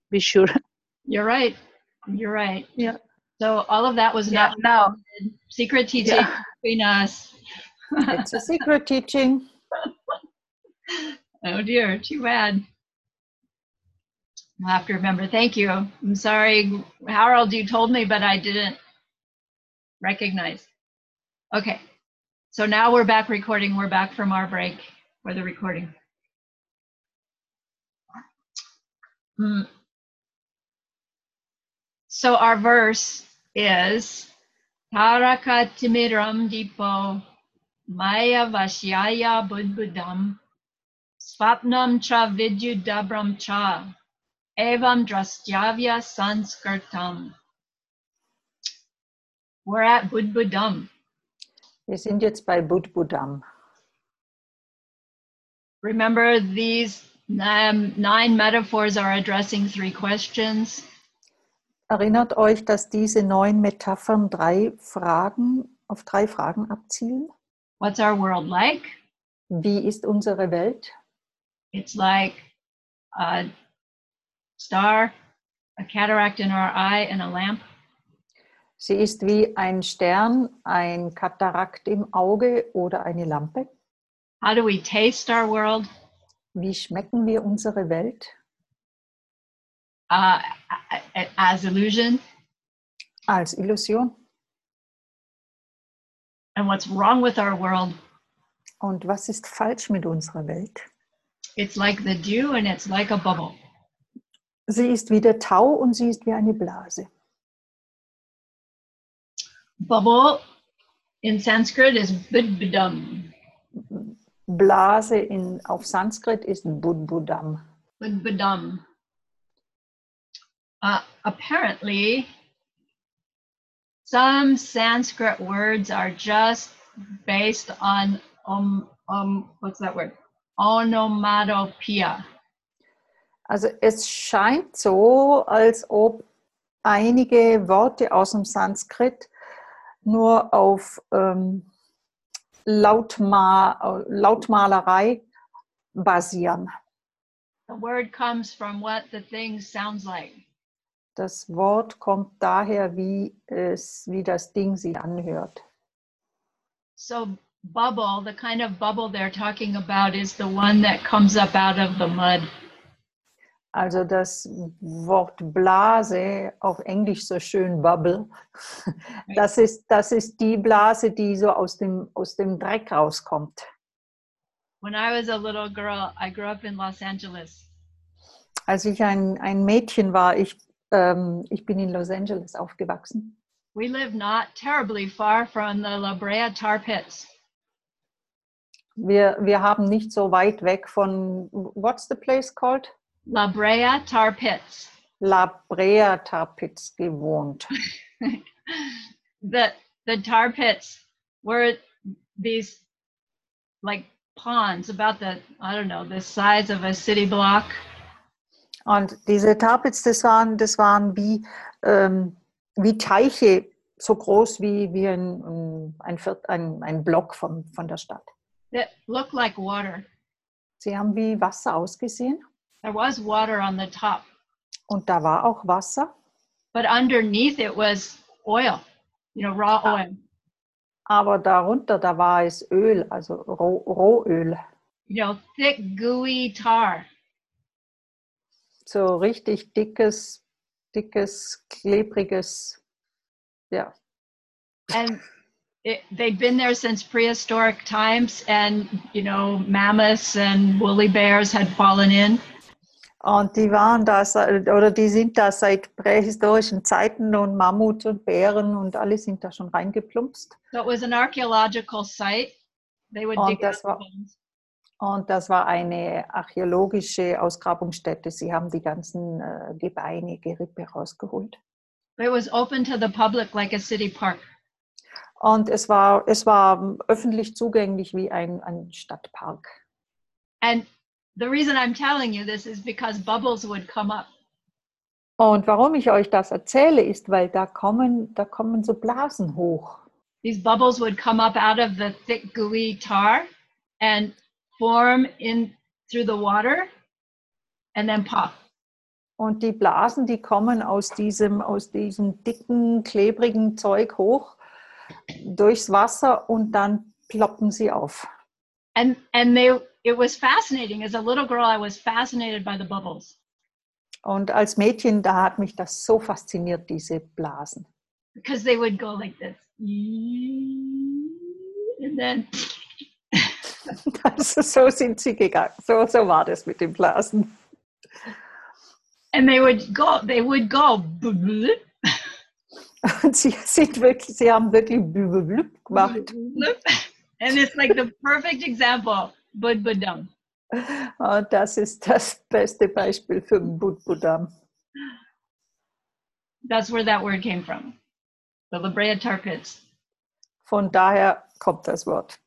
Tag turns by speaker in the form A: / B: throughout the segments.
A: be sure.
B: You're right. You're right.
A: Yeah.
B: So all of that was not
A: Now.
B: secret teaching between us.
C: It's a secret teaching.
B: Oh dear, too bad. I'll have to remember. Thank you. I'm sorry, Harold, you told me, but I didn't recognize. Okay, so now we're back recording. We're back from our break for the recording. So our verse is Taraka Timiram Dipo Maya Vashyaya Budbudam Svapnam Cha Vidyudabram Cha Evam Drastyavya Sanskritam. We're at Budbudam.
C: Wir sind jetzt bei Budbudam.
B: Remember, these 9 metaphors are addressing 3 questions.
C: Erinnert euch, dass diese 9 Metaphern auf 3 Fragen abzielen?
B: What's our world like?
C: Wie ist unsere Welt?
B: It's like a star, a cataract in our eye, and a lamp.
C: Sie ist wie ein Stern, ein Katarakt im Auge oder eine Lampe.
B: How do we taste our world?
C: Wie schmecken wir unsere Welt?
B: As illusion.
C: Als Illusion.
B: And what's wrong with our world?
C: Und was ist falsch mit unserer Welt?
B: It's like the dew and it's like a bubble.
C: Sie ist wie der Tau und sie ist wie eine Blase.
B: Bubble in Sanskrit is budbudam.
C: Blase auf Sanskrit ist Budbudam.
B: Budbudam. Apparently, some Sanskrit words are just based on what's that word? Onomatopoeia.
C: Also es scheint so, als ob einige Worte aus dem Sanskrit nur auf Lautmalerei basieren.
B: The word comes from what the thing sounds like.
C: Das Wort kommt daher, wie das Ding sich anhört.
B: So bubble, the kind of bubble they're talking about is the one that comes up out of the mud.
C: Also das Wort Blase, auf Englisch so schön Bubble, das ist die Blase, die so aus dem Dreck rauskommt.
B: When I was a little girl, I grew up in Los Angeles.
C: Als ich ein Mädchen war, ich bin in Los Angeles aufgewachsen.
B: We lived not terribly far from the La Brea tar pits.
C: Wir haben nicht so weit weg von, what's the place called?
B: La Brea tar pits.
C: La Brea tar pits gewohnt.
B: The tar pits were these like ponds about the size of a city block.
C: Und diese Tar Pits, das waren wie Teiche, so groß wie ein Block von der Stadt.
B: That looked like water.
C: Sie haben wie Wasser ausgesehen.
B: There was water on the top.
C: Und da war auch Wasser.
B: But underneath it was oil, raw oil.
C: Aber darunter, da war es Öl, also Rohöl.
B: Thick, gooey tar.
C: So richtig dickes, klebriges, ja.
B: And they'd been there since prehistoric times, and mammoths and woolly bears had fallen in.
C: Und die sind da seit prähistorischen Zeiten und Mammut und Bären und alle sind da schon reingeplumpst.
B: So it was an archaeological site. They would dig up bones.
C: Und das war eine archäologische Ausgrabungsstätte. Sie haben die ganzen Gebeine, Gerippe rausgeholt.
B: It was open to the public like a city park.
C: Und es war öffentlich zugänglich wie ein Stadtpark.
B: And the reason I'm telling you this is because bubbles would come up.
C: Und warum ich euch das erzähle, ist, weil da kommen so Blasen hoch.
B: These bubbles would come up out of the thick, gooey tar and form in through the water and then pop.
C: Und die Blasen, die kommen aus diesem dicken, klebrigen Zeug hoch durchs Wasser und dann ploppen sie auf.
B: And it was fascinating. As a little girl, I was fascinated by the bubbles.
C: Und als Mädchen, da hat mich das so fasziniert, diese Blasen.
B: Because they would go like this. And then
C: Also so sind sie gegangen. So war das mit den Blasen.
B: and they would go.
C: Und sie haben wirklich blub gemacht.
B: And it's like the perfect example. Bud-bud-dum.
C: Und das ist das beste Beispiel für Bud-bud-dum.
B: That's where that word came from. The La Brea Tar Pits.
C: Von daher kommt das Wort.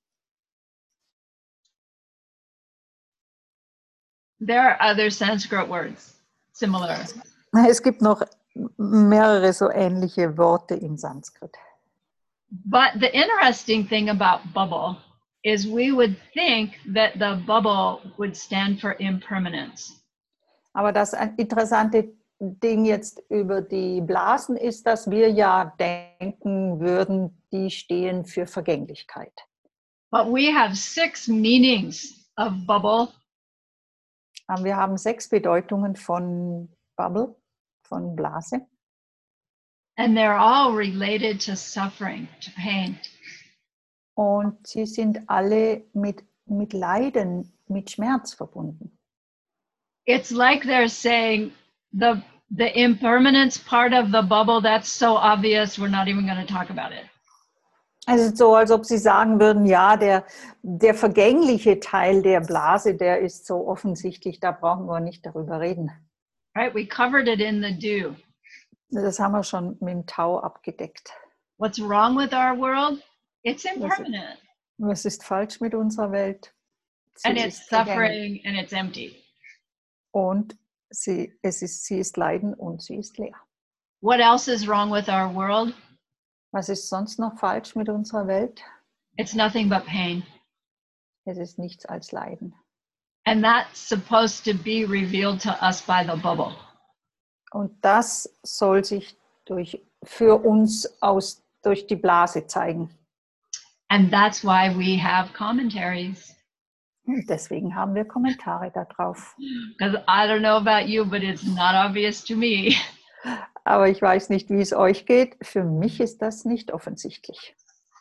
B: There are other Sanskrit words similar.
C: Es gibt noch mehrere so ähnliche Worte in Sanskrit.
B: But the interesting thing about bubble is we would think that the bubble would stand for impermanence.
C: Aber das interessante Ding jetzt über die Blasen ist, dass wir ja denken würden, die stehen für Vergänglichkeit.
B: But we have 6 meanings of bubble.
C: Wir haben 6 Bedeutungen von Bubble, von Blase.
B: And they're all related to suffering, to pain.
C: Und sie sind alle mit Leiden, mit Schmerz verbunden.
B: It's like they're saying the impermanence part of the bubble, that's so obvious, we're not even going to talk about it.
C: Es ist so, als ob sie sagen würden, ja, der vergängliche Teil der Blase, der ist so offensichtlich, da brauchen wir nicht darüber reden.
B: Right? We covered it in the dew.
C: Das haben wir schon mit dem Tau abgedeckt.
B: What's wrong with our world? It's impermanent.
C: Was ist falsch mit unserer Welt?
B: And it's suffering and it's empty.
C: Und sie ist Leiden und sie ist leer.
B: What else is wrong with our world?
C: Was ist sonst noch falsch mit unserer Welt?
B: It's nothing but pain.
C: Es ist nichts als Leiden.
B: And that's supposed to be revealed to us by the bubble.
C: Und das soll sich für uns durch die Blase zeigen.
B: And that's why we have commentaries.
C: Und deswegen haben wir Kommentare darauf.
B: Because I don't know about you, but it's not obvious to me.
C: Aber ich weiß nicht, wie es euch geht. Für mich ist das nicht offensichtlich.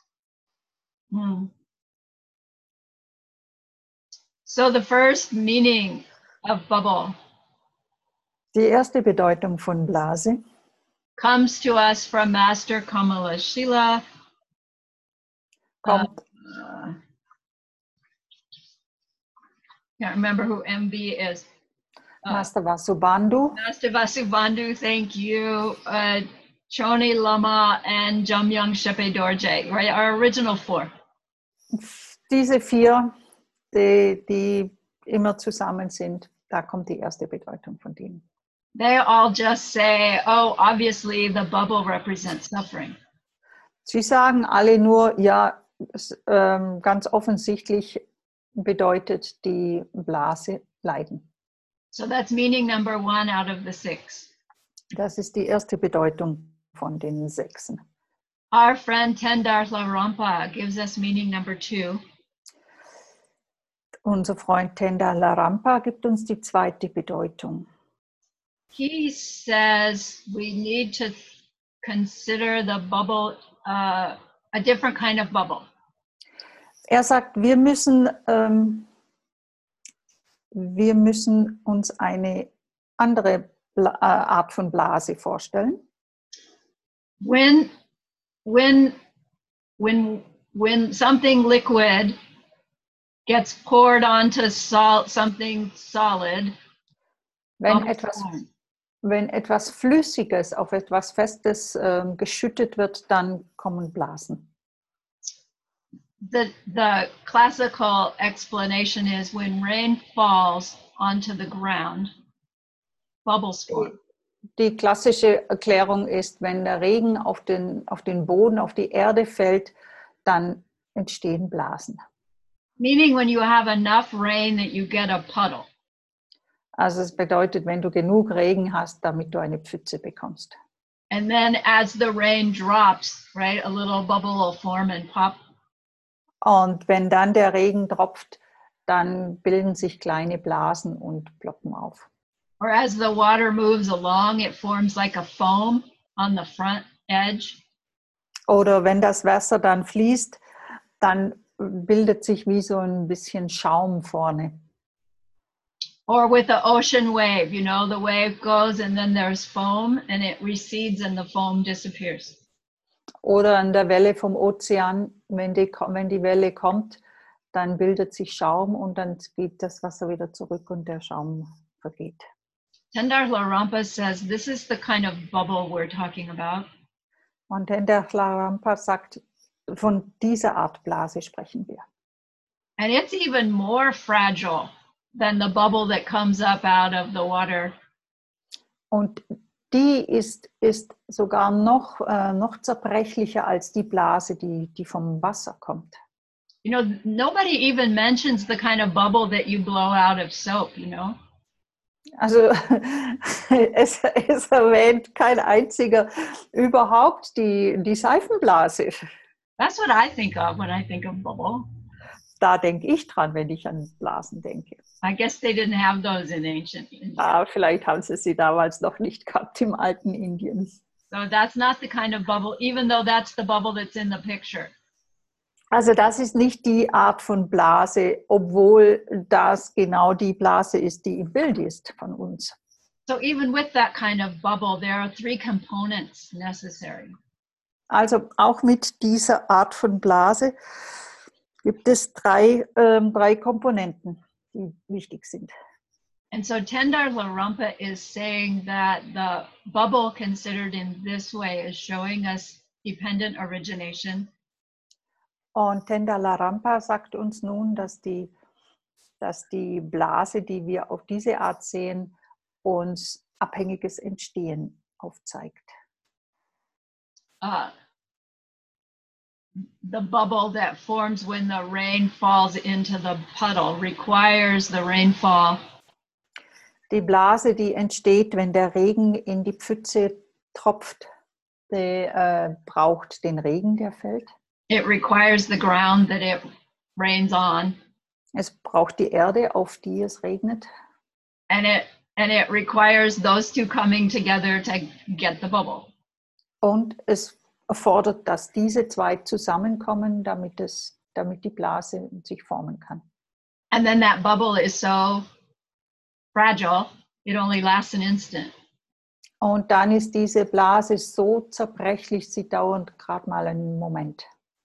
B: So the first meaning of bubble
C: Die erste Bedeutung von Blase
B: comes to us from Master Kamalashila.
C: kommt,
B: Can't remember who MB is.
C: Master Vasubandhu.
B: Master Vasubandhu, thank you. Choni Lama and Jamyang Shepe Dorje, right? Our original 4.
C: Diese 4, die immer zusammen sind, da kommt die erste Bedeutung von denen.
B: They all just say, oh, obviously the bubble represents suffering.
C: Sie sagen alle nur, ja, ganz offensichtlich bedeutet die Blase Leiden.
B: So that's meaning number 1 out of the 6.
C: Das ist die erste Bedeutung von den 6.
B: Our friend Tendar Larampa gives us meaning number 2.
C: Unser Freund Tendar Larampa gibt uns die zweite Bedeutung.
B: He says we need to consider the bubble a different kind of bubble.
C: Er sagt, wir müssen uns eine andere Art von Blase vorstellen.
B: When something liquid gets poured onto something solid,
C: wenn etwas Flüssiges auf etwas Festes geschüttet wird, dann kommen Blasen.
B: The classical explanation is when rain falls onto the ground, bubbles form.
C: Die klassische Erklärung ist, wenn der Regen auf den Boden, auf die Erde fällt, dann entstehen Blasen.
B: Meaning when you have enough rain that you get a puddle.
C: Also es bedeutet, wenn du genug Regen hast, damit du eine Pfütze bekommst.
B: And then as the rain drops, right, a little bubble will form and pop.
C: Und wenn dann der Regen tropft, dann bilden sich kleine Blasen und ploppen auf.
B: Or as the water moves along, it forms like a foam on the front edge.
C: Oder wenn das Wasser dann fließt, dann bildet sich wie so ein bisschen Schaum vorne.
B: Or with the ocean wave, you know, the wave goes and then there's foam and it recedes and the foam disappears.
C: Oder an der Welle vom Ozean, wenn die Welle kommt, dann bildet sich Schaum und dann geht das Wasser wieder zurück und der Schaum vergeht.
B: Tendar Larampa says this is the kind of bubble we're talking about.
C: Und Tendar Larampa sagt, von dieser Art Blase sprechen wir.
B: And it's even more fragile than the bubble that comes up out of the water.
C: Und die ist sogar noch zerbrechlicher als die Blase, die vom Wasser kommt.
B: You know, nobody even mentions the kind of bubble that you blow out of soap, you know?
C: Also es erwähnt kein einziger überhaupt die Seifenblase.
B: That's what I think of when I think of bubble.
C: Da denke ich dran, wenn ich an Blasen denke.
B: I guess they didn't have those in ancient India.
C: Vielleicht haben sie damals noch nicht gehabt im alten Indien.
B: So that's not the kind of bubble, even though that's the bubble that's in the picture.
C: Also das ist nicht die Art von Blase, obwohl das genau die Blase ist, die im Bild ist von uns.
B: So even with that kind of bubble, there are 3 components necessary.
C: Also auch mit dieser Art von Blase gibt es drei Komponenten, die wichtig sind.
B: And so Tendar Larampa is saying that the bubble considered in this way is showing us dependent origination.
C: Und Tendar Larampa sagt uns nun, dass die Blase, die wir auf diese Art sehen, uns abhängiges Entstehen aufzeigt.
B: The bubble that forms when the rain falls into the puddle requires the rainfall.
C: Die Blase, die entsteht, wenn der Regen in die Pfütze tropft, braucht den Regen, der fällt.
B: It requires the ground that it rains on.
C: Es braucht die Erde, auf die es regnet.
B: And it requires those 2 coming together to get the bubble.
C: Und es erfordert, dass diese 2 zusammenkommen, damit die Blase sich formen kann.
B: And then that bubble is so fragile, it only lasts an instant.
C: Und dann ist diese Blase so zerbrechlich, sie dauert gerade mal einen Moment.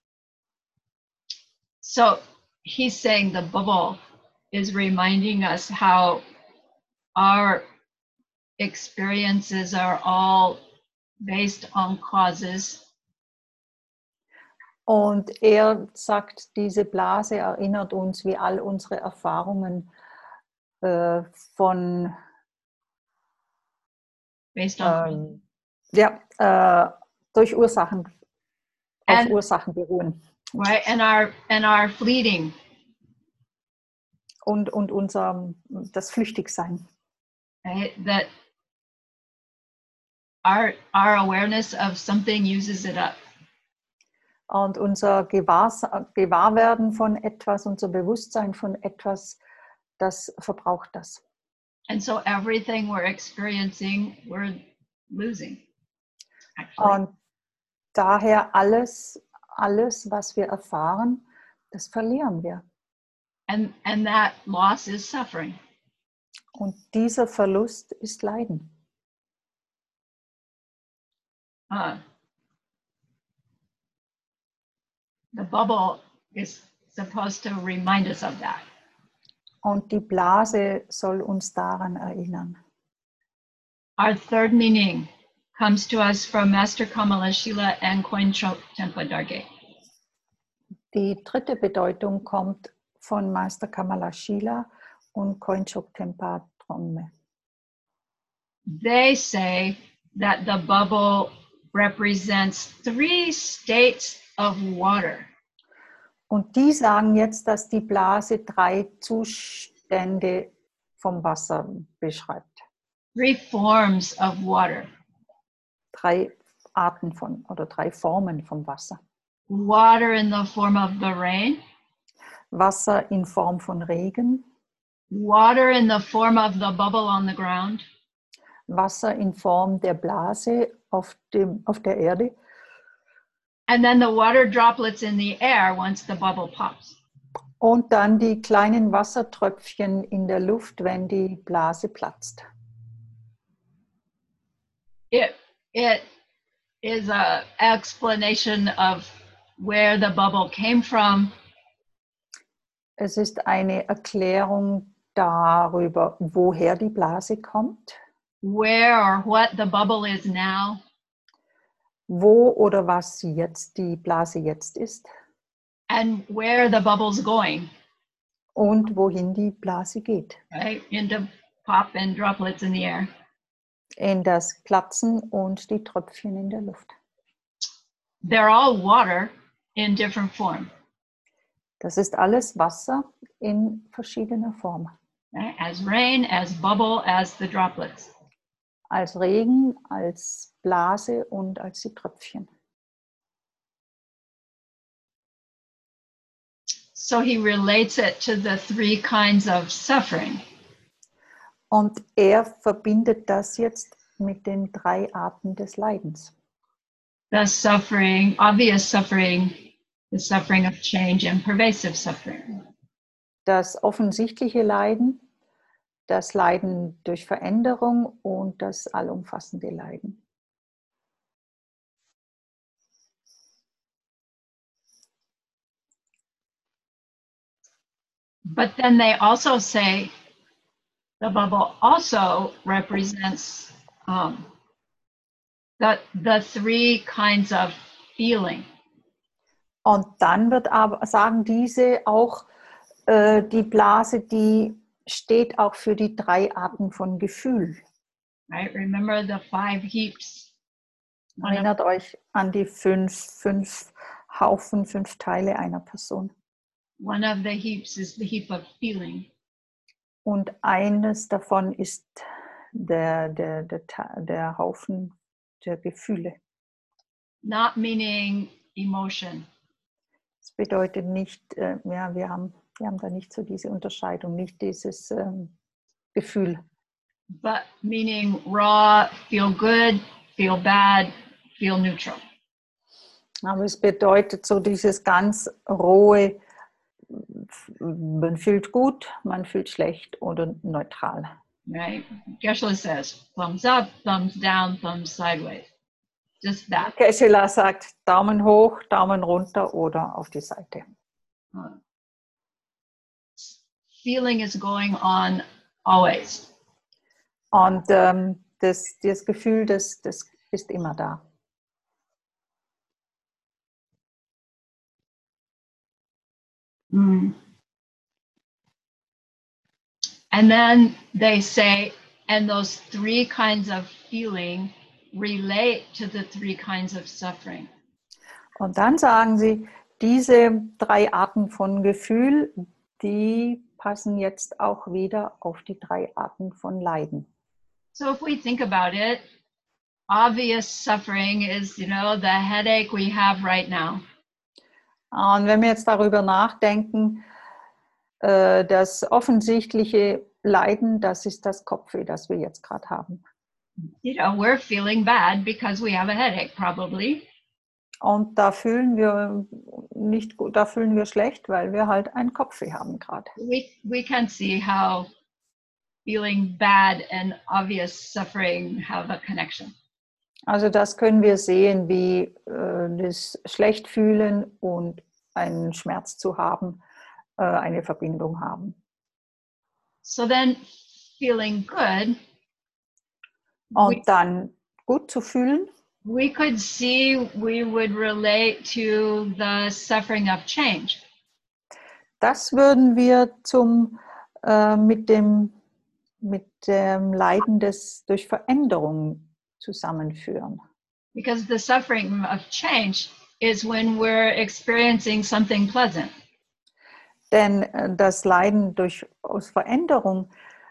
B: So he's saying the bubble is reminding us how our experiences are all based on causes.
C: Und er sagt, diese Blase erinnert uns, wie all unsere Erfahrungen
B: Based on
C: durch Ursachen auf Ursachen beruhen.
B: right, and our fleeting.
C: Und das Flüchtigsein.
B: Right, that our awareness of something uses it up.
C: Und unser Gewahrwerden von etwas, unser Bewusstsein von etwas, das verbraucht das.
B: And so everything we're experiencing, we're losing. Actually.
C: Und daher alles, was wir erfahren, das verlieren wir.
B: And that loss is suffering.
C: Und dieser Verlust ist Leiden.
B: The bubble is supposed to remind us of that.
C: Und die Blase soll uns daran erinnern.
B: Our third meaning comes to us from Master Kamalashila and Koinchok Tempa Darge.
C: Die dritte Bedeutung kommt von Meister Kamalashila und Koinchok Tempa Drongme.
B: They say that the bubble represents 3 states of water.
C: Und die sagen jetzt, dass die Blase 3 Zustände vom Wasser beschreibt.
B: 3 forms of water.
C: 3 Arten von oder 3 Formen vom Wasser.
B: Water in the form of the rain.
C: Wasser in Form von Regen.
B: Water in the form of the bubble on the ground.
C: Wasser in Form der Blase auf der Erde.
B: And then the water droplets in the air once the bubble pops.
C: Und dann die kleinen Wassertröpfchen in der Luft, wenn die Blase platzt.
B: It is an explanation of where the bubble came from.
C: Es ist eine Erklärung darüber, woher die Blase kommt,
B: Where or what the bubble is now.
C: wo oder was jetzt die Blase jetzt ist
B: And where the bubble's going,
C: und wohin die Blase geht.
B: right? Into pop and droplets in the air.
C: In das Platzen und die Tröpfchen in der Luft.
B: They're all water in different form,
C: Das ist alles Wasser in verschiedener Form.
B: right? As rain, as bubble, as the droplets.
C: Als Regen, als Blase und als die Tröpfchen.
B: So he relates it to the 3 kinds of suffering.
C: Und er verbindet das jetzt mit den 3 Arten des Leidens.
B: The suffering, obvious suffering, the suffering of change, and pervasive suffering.
C: Das offensichtliche Leiden, das Leiden durch Veränderung und das allumfassende Leiden.
B: But then they also say the bubble also represents the 3 kinds of feeling.
C: Und dann wird aber, sagen diese auch, die Blase, die steht auch für die 3 Arten von Gefühl.
B: Right? Remember the 5 heaps.
C: Erinnert euch an die 5 Haufen, 5 Teile einer Person.
B: One of the heaps is the heap of feeling.
C: Und eines davon ist der Haufen der Gefühle.
B: Not meaning emotion.
C: Das bedeutet nicht, ja, wir haben da nicht so diese Unterscheidung, nicht dieses Gefühl.
B: But meaning raw, feel good, feel bad, feel neutral.
C: Aber es bedeutet so dieses ganz rohe, man fühlt gut, man fühlt schlecht oder neutral.
B: Right? Geshe says, thumbs up, thumbs down, thumbs sideways. Just that.
C: Geshe sagt Daumen hoch, Daumen runter oder auf die Seite.
B: Feeling is going on always.
C: Und das Gefühl, das ist immer da.
B: Mm. And then they say, and those 3 kinds of feeling relate to the 3 kinds of suffering.
C: Und dann sagen sie, diese 3 Arten von Gefühl, die passen jetzt auch wieder auf die 3 Arten von Leiden.
B: So if we think about it, obvious suffering is, the headache we have right now.
C: Und wenn wir jetzt darüber nachdenken, das offensichtliche Leiden, das ist das Kopfweh, das wir jetzt gerade haben.
B: We're feeling bad because we have a headache, probably.
C: Und da fühlen wir nicht gut, da fühlen wir schlecht, weil wir halt ein Kopfweh haben gerade.
B: We can see how feeling bad and obvious suffering have a connection.
C: Also das können wir sehen, wie das Schlechtfühlen und einen Schmerz zu haben, eine Verbindung haben.
B: So then feeling good.
C: Und dann gut zu fühlen.
B: We could see we would relate to the suffering of change.
C: Das würden wir mit dem Leiden durch Veränderung zusammenführen.
B: Because the suffering of change is when we're experiencing something pleasant.
C: Denn das Leiden aus Veränderung,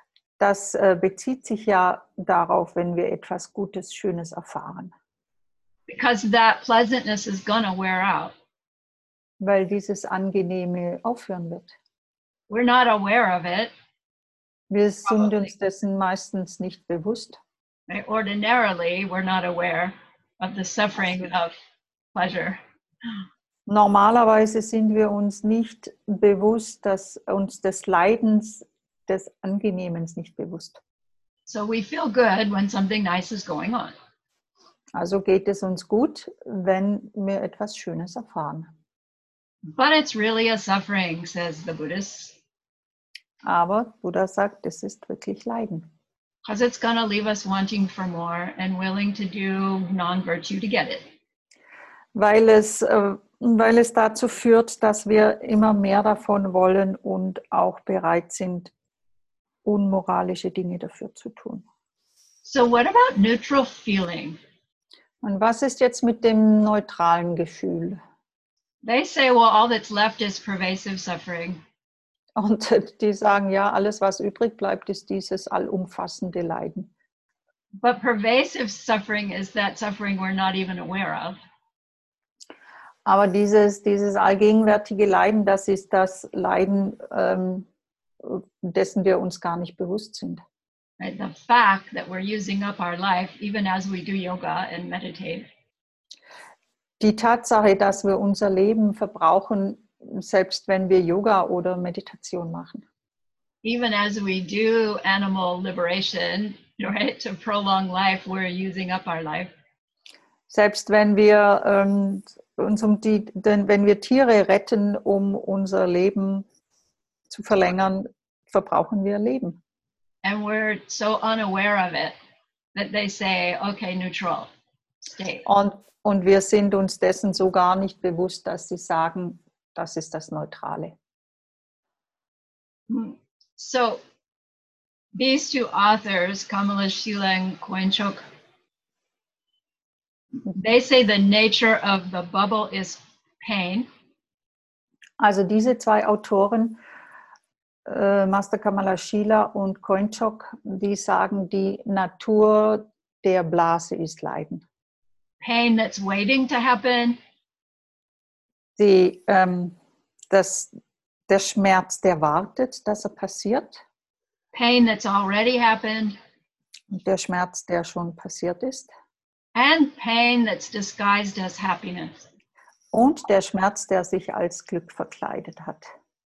C: das bezieht sich ja darauf, wenn wir etwas Gutes, Schönes erfahren.
B: Because that pleasantness is gonna wear out.
C: Weil dieses Angenehme aufhören wird.
B: We're not aware of it.
C: Wir sind uns dessen meistens nicht bewusst.
B: Right? Ordinarily, we're not aware of the suffering of pleasure.
C: Normalerweise sind wir uns nicht bewusst, dass uns des Leidens, des Angenehmens nicht bewusst.
B: So we feel good when something nice is going on.
C: Also geht es uns gut, wenn wir etwas Schönes erfahren.
B: But it's really a suffering, says the Buddhist.
C: Aber Buddha sagt, es ist wirklich Leiden.
B: Because it's going to leave us wanting for more and willing to do non-virtue to get it.
C: Weil es dazu führt, dass wir immer mehr davon wollen und auch bereit sind, unmoralische Dinge dafür zu tun.
B: So what about neutral feeling?
C: Und was ist jetzt mit dem neutralen Gefühl?
B: They say, well, all that's left is pervasive suffering.
C: Und die sagen, ja, alles, was übrig bleibt, ist dieses allumfassende Leiden.
B: But pervasive suffering is that suffering we're not even aware of.
C: Aber dieses allgegenwärtige Leiden, das ist das Leiden, dessen wir uns gar nicht bewusst sind.
B: Right? The fact that we're using up our life even as we do yoga and meditate.
C: Die Tatsache, dass wir unser Leben verbrauchen, selbst wenn wir Yoga oder Meditation machen.
B: Even as we do animal liberation, right, to prolong life, we're using up our life.
C: Selbst wenn wir wenn wir Tiere retten, um unser Leben zu verlängern, verbrauchen wir Leben.
B: And we're so unaware of it that they say, okay, neutral, stay.
C: Und wir sind uns dessen so gar nicht bewusst, dass sie sagen, das ist das Neutrale.
B: So these two authors, Kamala Shila and Koinchok, they say the nature of the bubble is pain.
C: Also diese zwei Autoren, Master Kamala Shila und Koinchok, die sagen, die Natur der Blase ist Leiden.
B: Pain that's waiting to happen.
C: Der Schmerz, der wartet, dass er passiert.
B: Pain that's already happened.
C: Und der Schmerz, der schon passiert ist.
B: And pain that's disguised as happiness.
C: Und der Schmerz, der sich als Glück verkleidet hat.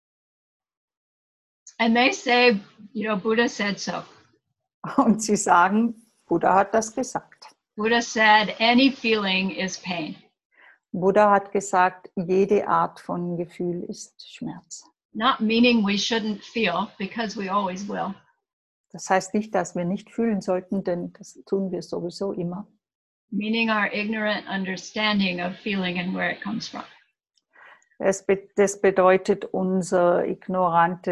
B: And they say, Buddha said so.
C: Und sie sagen, Buddha hat das gesagt.
B: Buddha said, any feeling is pain.
C: Buddha hat gesagt, jede Art von Gefühl ist Schmerz.
B: Not meaning we shouldn't feel, because we always will.
C: Das heißt nicht, dass wir nicht fühlen sollten, denn das tun wir sowieso immer.
B: Meaning our ignorant understanding of feeling and where it comes from.
C: Das bedeutet unsere Ignoranz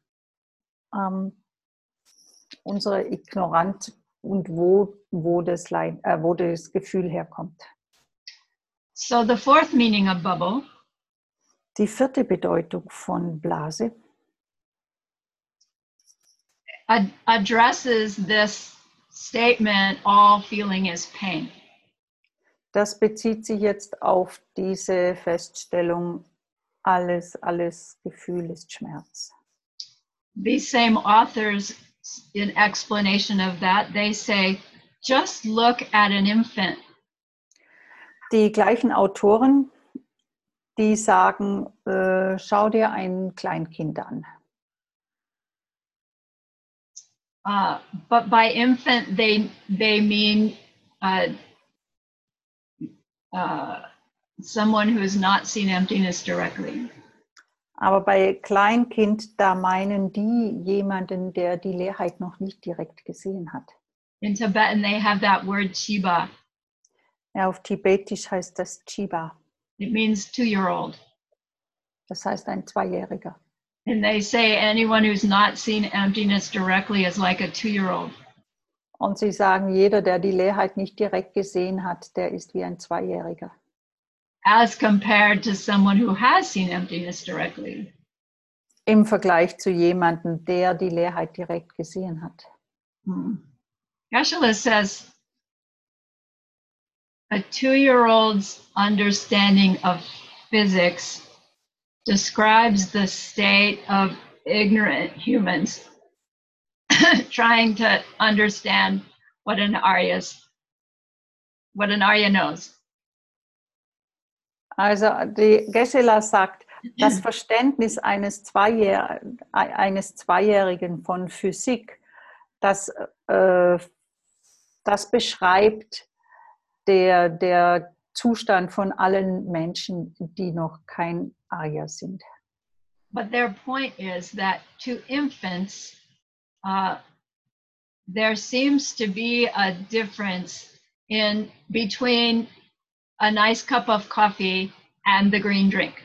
C: und wo das Gefühl herkommt.
B: So the fourth meaning of bubble.
C: Die vierte Bedeutung von Blase
B: addresses this statement, all feeling is pain.
C: Das bezieht sich jetzt auf diese Feststellung, alles Gefühl ist Schmerz.
B: These same authors, in explanation of that, they say, just look at an infant.
C: Die gleichen Autoren, die sagen, schau dir ein Kleinkind an.
B: But by infant, they mean someone who has not seen emptiness directly.
C: Aber bei Kleinkind, da meinen die jemanden, der die Leerheit noch nicht direkt gesehen hat.
B: In Tibetan, they have that word chiba.
C: Ja, auf Tibetisch heißt das Chiba.
B: It means 2-year-old.
C: Das heißt ein Zweijähriger.
B: And they say anyone who's not seen emptiness directly is like a 2-year-old.
C: Und sie sagen, jeder, der die Leerheit nicht direkt gesehen hat, der ist wie ein Zweijähriger.
B: As compared to someone who has seen emptiness directly.
C: im Vergleich zu jemandem, der die Leerheit direkt gesehen hat.
B: Geshe-la says, a 2-year-old's understanding of physics describes the state of ignorant humans trying to understand what an Arya knows.
C: Also die Geshe-la sagt, das Verständnis eines Zweijährigen von Physik, das beschreibt der Zustand von allen Menschen, die noch kein Arya sind.
B: But their point is that to infants, there seems to be a difference between a nice cup of coffee and the green drink.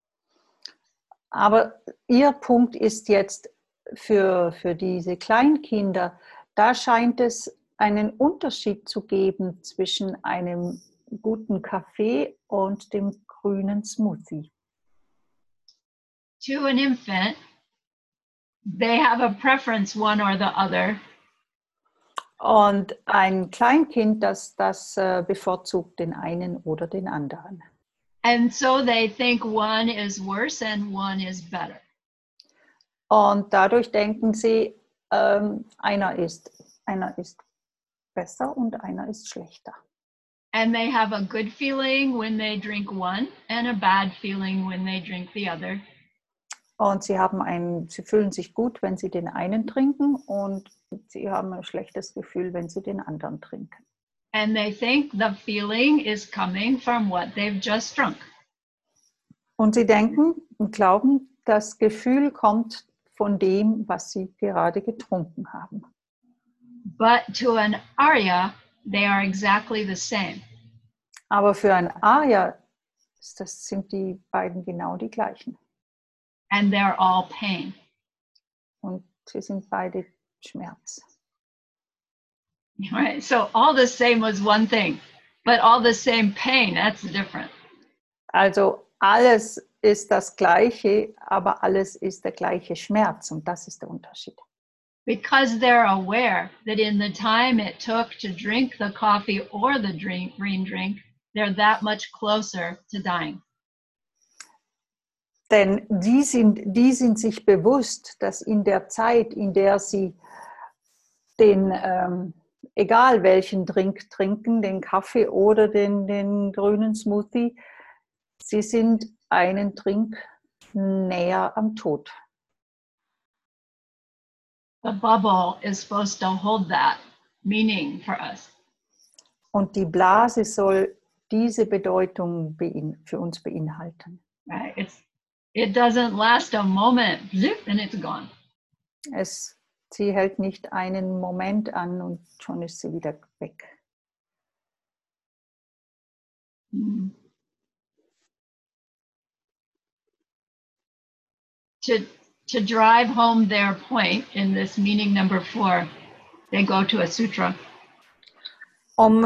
C: Aber ihr Punkt ist jetzt für diese Kleinkinder, da scheint es einen Unterschied zu geben zwischen einem guten Kaffee und dem grünen Smoothie.
B: To an infant, they have a preference, one or the other.
C: Und ein Kleinkind, das bevorzugt den einen oder den anderen.
B: And so they think one is worse and one is better.
C: Und dadurch denken sie, einer ist besser und einer ist schlechter.
B: And they have a good feeling when they drink one and a bad feeling when they drink the other.
C: Und sie fühlen sich gut, wenn sie den einen trinken, und sie haben ein schlechtes Gefühl, wenn sie den anderen trinken.
B: And they think the feeling is coming from what they've just drunk.
C: Und sie denken und glauben, das Gefühl kommt von dem, was sie gerade getrunken haben.
B: But to an Arya, they are exactly the same.
C: Aber für ein Arya sind die beiden genau die gleichen.
B: And they're all pain.
C: Und sie sind beide Schmerz.
B: Right? So all the same was one thing, but all the same pain, that's different.
C: Also alles ist das Gleiche, aber alles ist der gleiche Schmerz, und das ist der Unterschied.
B: Because they're aware that in the time it took to drink the coffee or the green drink, they're that much closer to dying.
C: Denn die sind sich bewusst, dass in der Zeit, in der sie den, egal welchen Drink trinken, den Kaffee oder den grünen Smoothie, sie sind einen Drink näher am Tod.
B: The bubble is supposed to hold that meaning for us.
C: Und die Blase soll diese Bedeutung für uns beinhalten.
B: Right? It doesn't last a moment, zip, and it's gone.
C: Sie hält nicht einen Moment an und schon ist sie wieder weg.
B: Mm. To drive home their point in this meaning number 4, they go to a sutra.
C: Um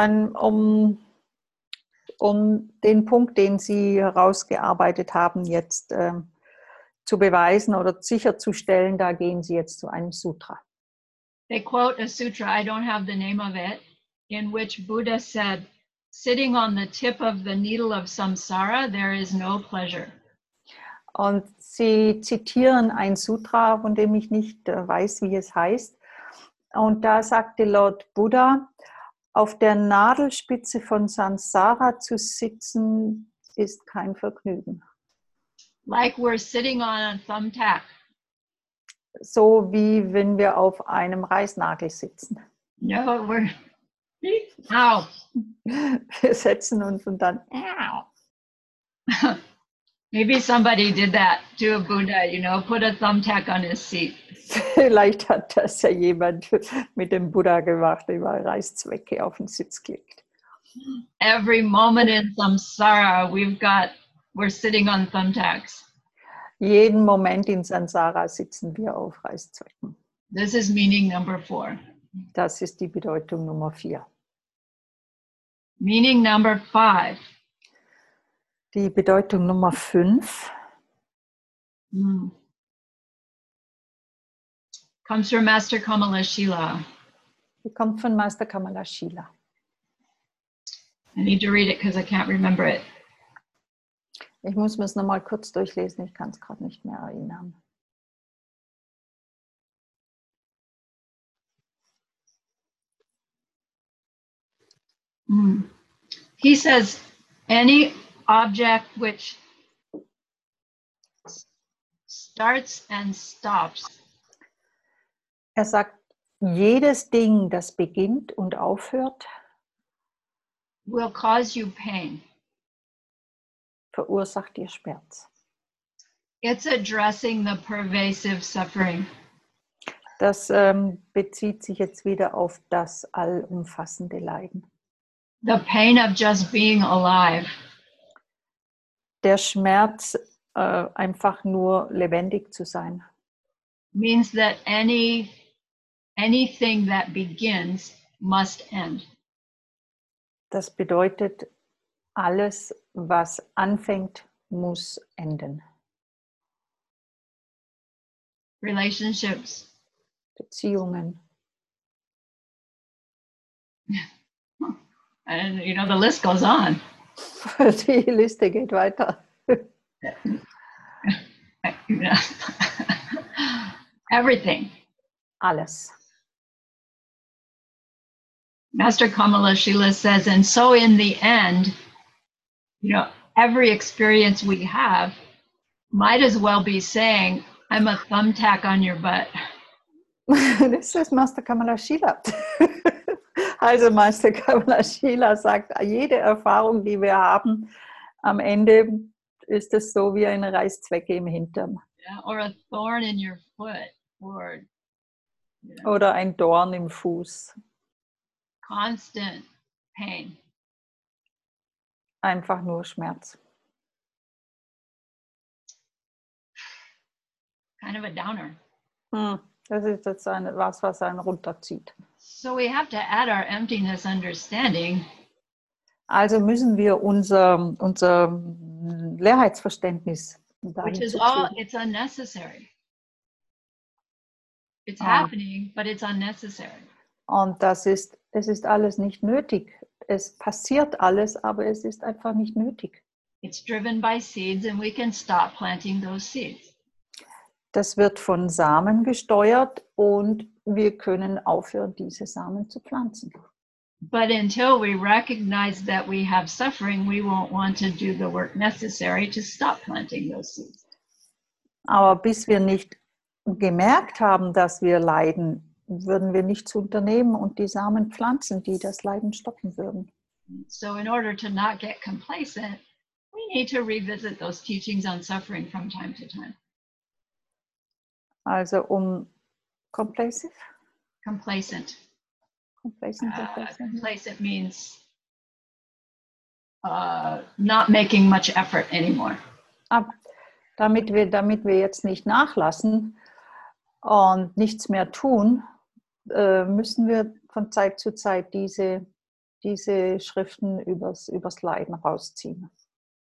C: den Punkt, den Sie herausgearbeitet haben, jetzt zu beweisen oder sicherzustellen, da gehen Sie jetzt zu einem Sutra.
B: They quote a sutra, I don't have the name of it, in which Buddha said, sitting on the tip of the needle of samsara, there is no pleasure.
C: Und Sie zitieren ein Sutra, von dem ich nicht weiß, wie es heißt. Und da sagte Lord Buddha, auf der Nadelspitze von Samsara zu sitzen, ist kein Vergnügen.
B: Like we're sitting on a thumbtack.
C: So wie wenn wir auf einem Reißnagel sitzen.
B: No, we're, ow.
C: Wir setzen uns und dann, ow.
B: Maybe somebody did that to a Buddha, put a thumbtack on his seat.
C: Vielleicht hat das ja jemand mit dem Buddha gemacht, über Reißzwecke auf den Sitz gelegt.
B: Every moment in samsara, we're sitting on thumbtacks.
C: Jeden Moment in Samsara sitzen wir auf Reißzwecken.
B: This is meaning number 4.
C: Das ist die Bedeutung Nummer 4.
B: Meaning number 5.
C: Die Bedeutung Nummer 5.
B: Comes from Master Kamala Shila.
C: Die kommt von Meister Kamala Shila.
B: I need to read it because I can't remember it.
C: Ich muss mir es nochmal kurz durchlesen, ich kann es gerade nicht mehr erinnern.
B: He says, any object which starts and stops
C: Er sagt, jedes Ding, das beginnt und aufhört,
B: will cause you pain.
C: verursacht dir Schmerz.
B: It's addressing the pervasive suffering.
C: Das bezieht sich jetzt wieder auf das allumfassende Leiden.
B: The pain of just being alive.
C: Der Schmerz, einfach nur lebendig zu sein.
B: Means that anything that begins must end.
C: Das bedeutet, alles, was anfängt, muss enden.
B: Relationships.
C: Beziehungen.
B: And you know, the list goes on.
C: Die Liste geht weiter.
B: Everything.
C: Alles.
B: Master Kamala Shila says, and so in the end, you know, every experience we have might as well be saying, I'm a thumbtack on your butt.
C: Das ist Meister Kamala Shila. Also Meister Kamala Shila sagt, jede Erfahrung, die wir haben, am Ende ist es so wie eine Reißzwecke im Hintern.
B: Yeah, or a thorn in your foot, or you know,
C: Oder ein Dorn im Fuß.
B: constant pain.
C: Einfach nur Schmerz.
B: Kind of a downer.
C: Das ist jetzt was einen runterzieht.
B: So we have to add our emptiness understanding.
C: Also müssen wir unser Leerheitsverständnis
B: Which is
C: hinzufügen.
B: it's unnecessary. It's happening, but it's unnecessary.
C: Und es ist alles nicht nötig. Es passiert alles, aber es ist einfach nicht nötig.
B: It's driven by seeds, and we can stop planting those seeds.
C: Das wird von Samen gesteuert und wir können aufhören, diese Samen zu pflanzen.
B: But until we recognize that we have suffering, we won't want to do the work necessary to stop planting those seeds.
C: Aber bis wir nicht gemerkt haben, dass wir leiden, würden wir nichts unternehmen und die Samen pflanzen, die das Leiden stoppen würden.
B: So in order to not get complacent, we need to revisit those teachings on suffering from time to time.
C: Also complacent
B: Complacent means not making much effort anymore.
C: Damit wir jetzt nicht nachlassen und nichts mehr tun, müssen wir von Zeit zu Zeit diese Schriften übers Leiden rausziehen.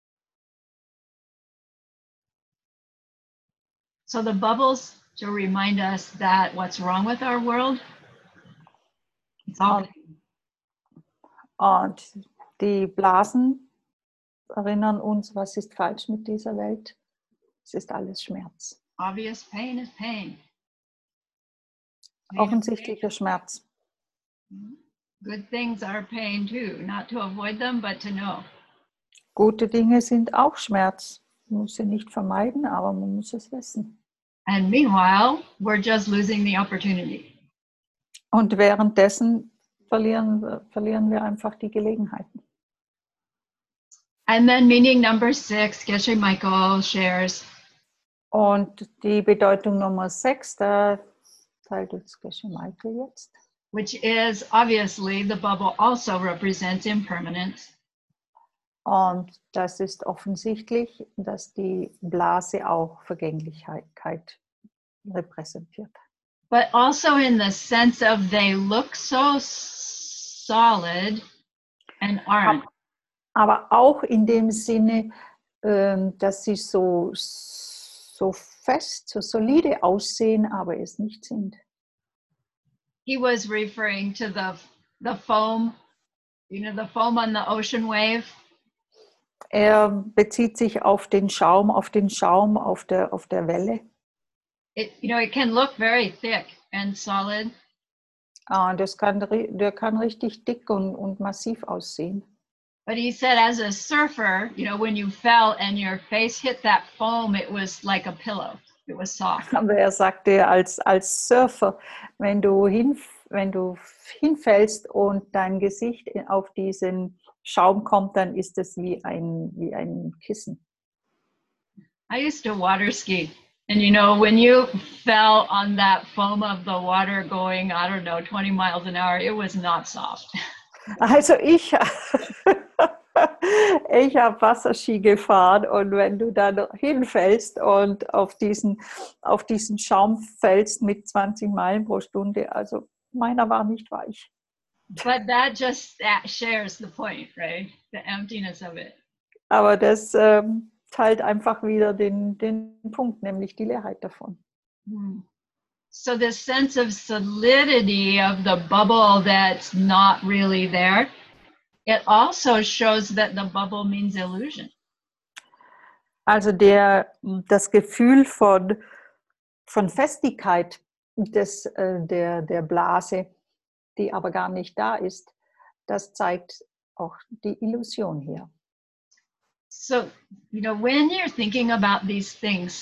B: So the bubbles to remind us that what's wrong with our world, it's all pain.
C: Und die Blasen erinnern uns, was ist falsch mit dieser Welt. Es ist alles Schmerz.
B: Obvious pain is pain.
C: Offensichtlicher Schmerz.
B: Good things are pain too, not to avoid them, but to know.
C: Gute Dinge sind auch Schmerz. Man muss sie nicht vermeiden, aber man muss es wissen.
B: And meanwhile, we're just losing the opportunity.
C: Und währenddessen verlieren wir einfach die Gelegenheiten.
B: And then meaning number 6, Geshe Michael shares.
C: Und die Bedeutung Nummer 6, da teilt uns Geshe Michael jetzt.
B: Which is obviously the bubble also represents impermanence.
C: Und das ist offensichtlich, dass die Blase auch Vergänglichkeit repräsentiert.
B: But also in the sense of they look so solid and aren't.
C: Aber auch in dem Sinne, dass sie so fest, so solide aussehen, aber es nicht sind.
B: he was referring to the foam, the foam on the ocean wave.
C: Bezieht sich auf den Schaum auf der Welle.
B: It can look very thick and solid.
C: Der kann richtig dick und massiv aussehen.
B: But he said, as a surfer, when you fell and your face hit that foam, it was like a pillow. It was soft.
C: Aber er sagte, als Surfer, wenn du hinfällst und dein Gesicht auf diesen Schaum kommt, dann ist es wie ein Kissen.
B: I used to water ski. And when you fell on that foam of the water going, 20 miles an hour, it was not soft.
C: Also ich habe Wasserski gefahren und wenn du dann hinfällst und auf diesen Schaum fällst mit 20 Meilen pro Stunde, also meiner war nicht weich.
B: But that just shares the point, right? The emptiness of it.
C: Aber das teilt einfach wieder den Punkt, nämlich die Leerheit davon.
B: So this sense of solidity of the bubble that's not really there, it also shows that the bubble means illusion.
C: Also das Gefühl von Festigkeit der Blase, die aber gar nicht da ist, das zeigt auch die Illusion her.
B: So, when you're thinking about these things,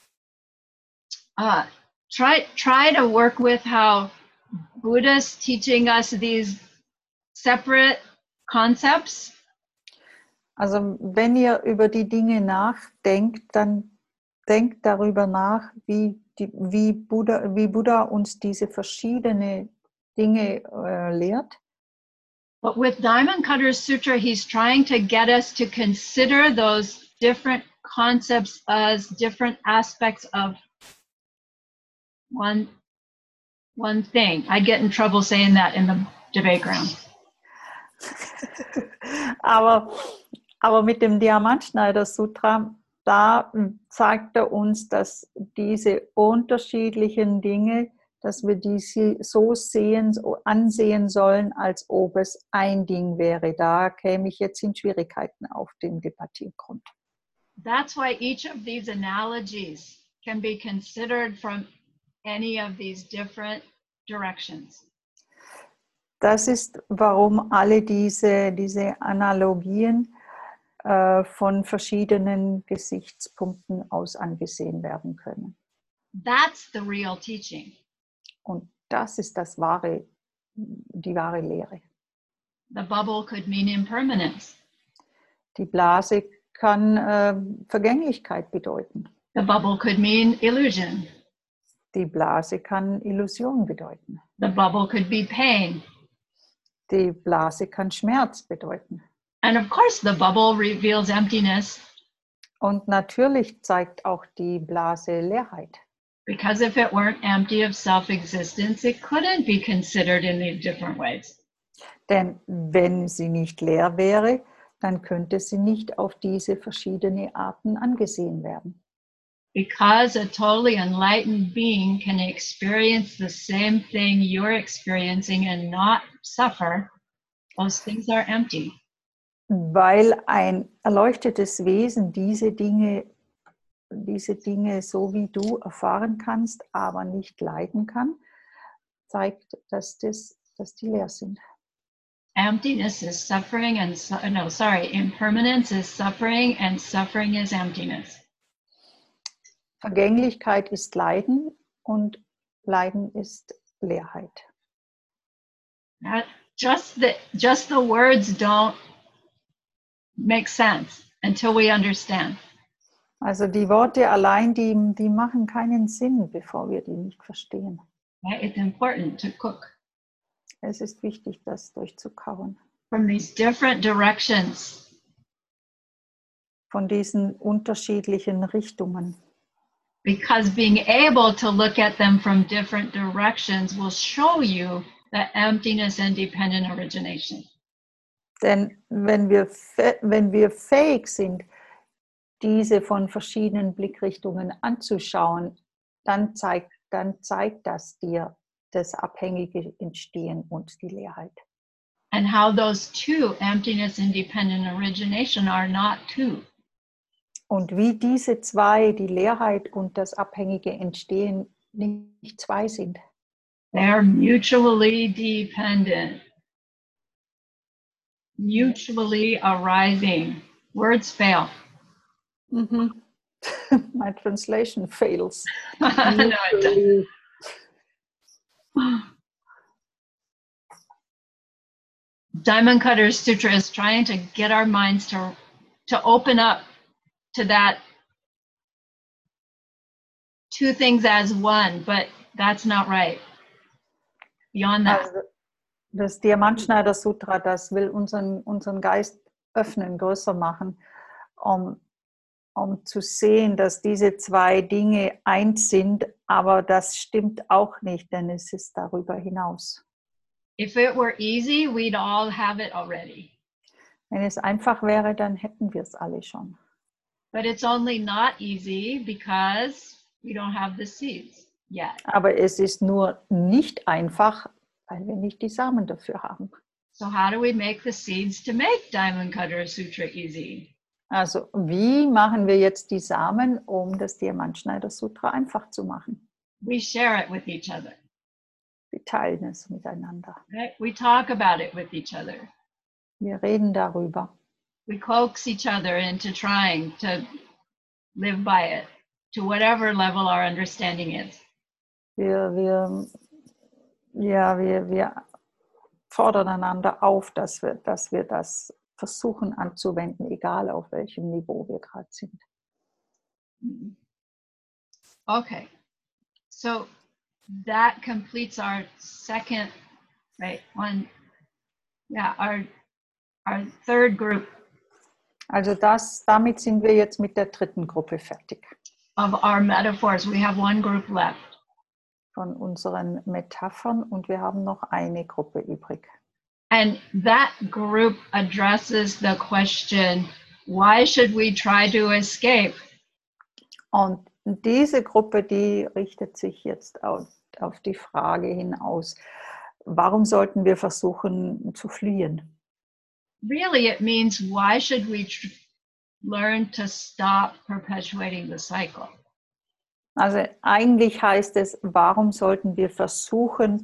B: try to work with how Buddha's teaching us these separate concepts.
C: Also wenn ihr über die Dinge nachdenkt, dann denkt darüber nach, wie Buddha uns diese verschiedenen Dinge lehrt.
B: But with Diamond Cutter's Sutra, he's trying to get us to consider those different concepts as different aspects of one thing. I'd get in trouble saying that in the debate ground.
C: aber mit dem Diamantschneider Sutra, da zeigt er uns, dass diese unterschiedlichen Dinge, dass wir die so ansehen sollen, als ob es ein Ding wäre. Da käme ich jetzt in Schwierigkeiten auf den Debattiergrund.
B: That's why each of these analogies can be considered from any of these different directions.
C: Das ist, warum alle diese Analogien von verschiedenen Gesichtspunkten aus angesehen werden können.
B: That's the real teaching.
C: Und das ist die wahre Lehre.
B: The bubble could mean impermanence.
C: Die Blase kann Vergänglichkeit bedeuten.
B: The bubble could mean illusion.
C: Die Blase kann Illusion bedeuten.
B: The bubble could be pain.
C: Die Blase kann Schmerz bedeuten.
B: And of course, the bubble reveals emptiness.
C: Und natürlich zeigt auch die Blase Leerheit.
B: Because if it weren't empty of self-existence, it couldn't be considered in these different ways.
C: Denn wenn sie nicht leer wäre, dann könnte sie nicht auf diese verschiedenen Arten angesehen werden.
B: Because a totally enlightened being can experience the same thing you're experiencing and not suffer, those things are empty.
C: Weil ein erleuchtetes Wesen diese Dinge so wie du erfahren kannst, aber nicht leiden kann, zeigt, dass die leer sind.
B: Emptiness is suffering and impermanence is suffering and suffering is emptiness.
C: Vergänglichkeit ist Leiden und Leiden ist Leerheit.
B: Just the words don't make sense until we understand.
C: Also die Worte allein, die machen keinen Sinn, bevor wir die nicht verstehen.
B: It's important to cook.
C: Es ist wichtig, das durchzukauen.
B: From these different directions.
C: Von diesen unterschiedlichen Richtungen.
B: Because being able to look at them from different directions will show you the emptiness and dependent origination.
C: Denn wenn wir fähig sind, diese von verschiedenen Blickrichtungen anzuschauen, dann zeigt das dir das abhängige Entstehen und die Leerheit.
B: And how those two, emptiness and dependent origination, are not two.
C: Und wie diese zwei, die Leerheit und das abhängige Entstehen, nicht zwei sind.
B: They are mutually dependent, mutually arising. Words fail.
C: Mhm. My translation fails.
B: No, it doesn't. Diamond Cutter Sutra is trying to get our minds to open up to that two things as one, but that's not right. Beyond that.
C: Also das Diamantschneider Sutra, das will unseren Geist öffnen, größer machen, um zu sehen, dass diese zwei Dinge eins sind, aber das stimmt auch nicht, denn es ist darüber hinaus.
B: If it were easy, we'd all have it already.
C: Wenn es einfach wäre, dann hätten wir es alle schon.
B: But it's only not easy because we don't have the seeds yet.
C: Aber es ist nur nicht einfach, weil wir nicht die Samen dafür haben.
B: So how do we make the seeds to make Diamond Cutter Sutra easy?
C: Also wie machen wir jetzt die Samen, um das Diamantschneider Sutra einfach zu machen?
B: We share it with each other.
C: Wir teilen es miteinander.
B: Right? We talk about it with each other.
C: Wir reden darüber.
B: We coax each other into trying to live by it to whatever level our understanding is.
C: Wir fordern einander auf, dass wir das versuchen anzuwenden, egal auf welchem Niveau wir gerade sind.
B: Okay, so that completes our second, right? Our third group.
C: Also damit sind wir jetzt mit der dritten Gruppe fertig.
B: Of our metaphors, we have one group left.
C: Von unseren Metaphern und wir haben noch eine Gruppe übrig.
B: And that group addresses the question, why should we try to escape?
C: Und diese Gruppe, die richtet sich jetzt auf die Frage hinaus, warum sollten wir versuchen zu fliehen?
B: Really, it means why should we learn to stop perpetuating the cycle?
C: Also eigentlich heißt es, warum sollten wir versuchen,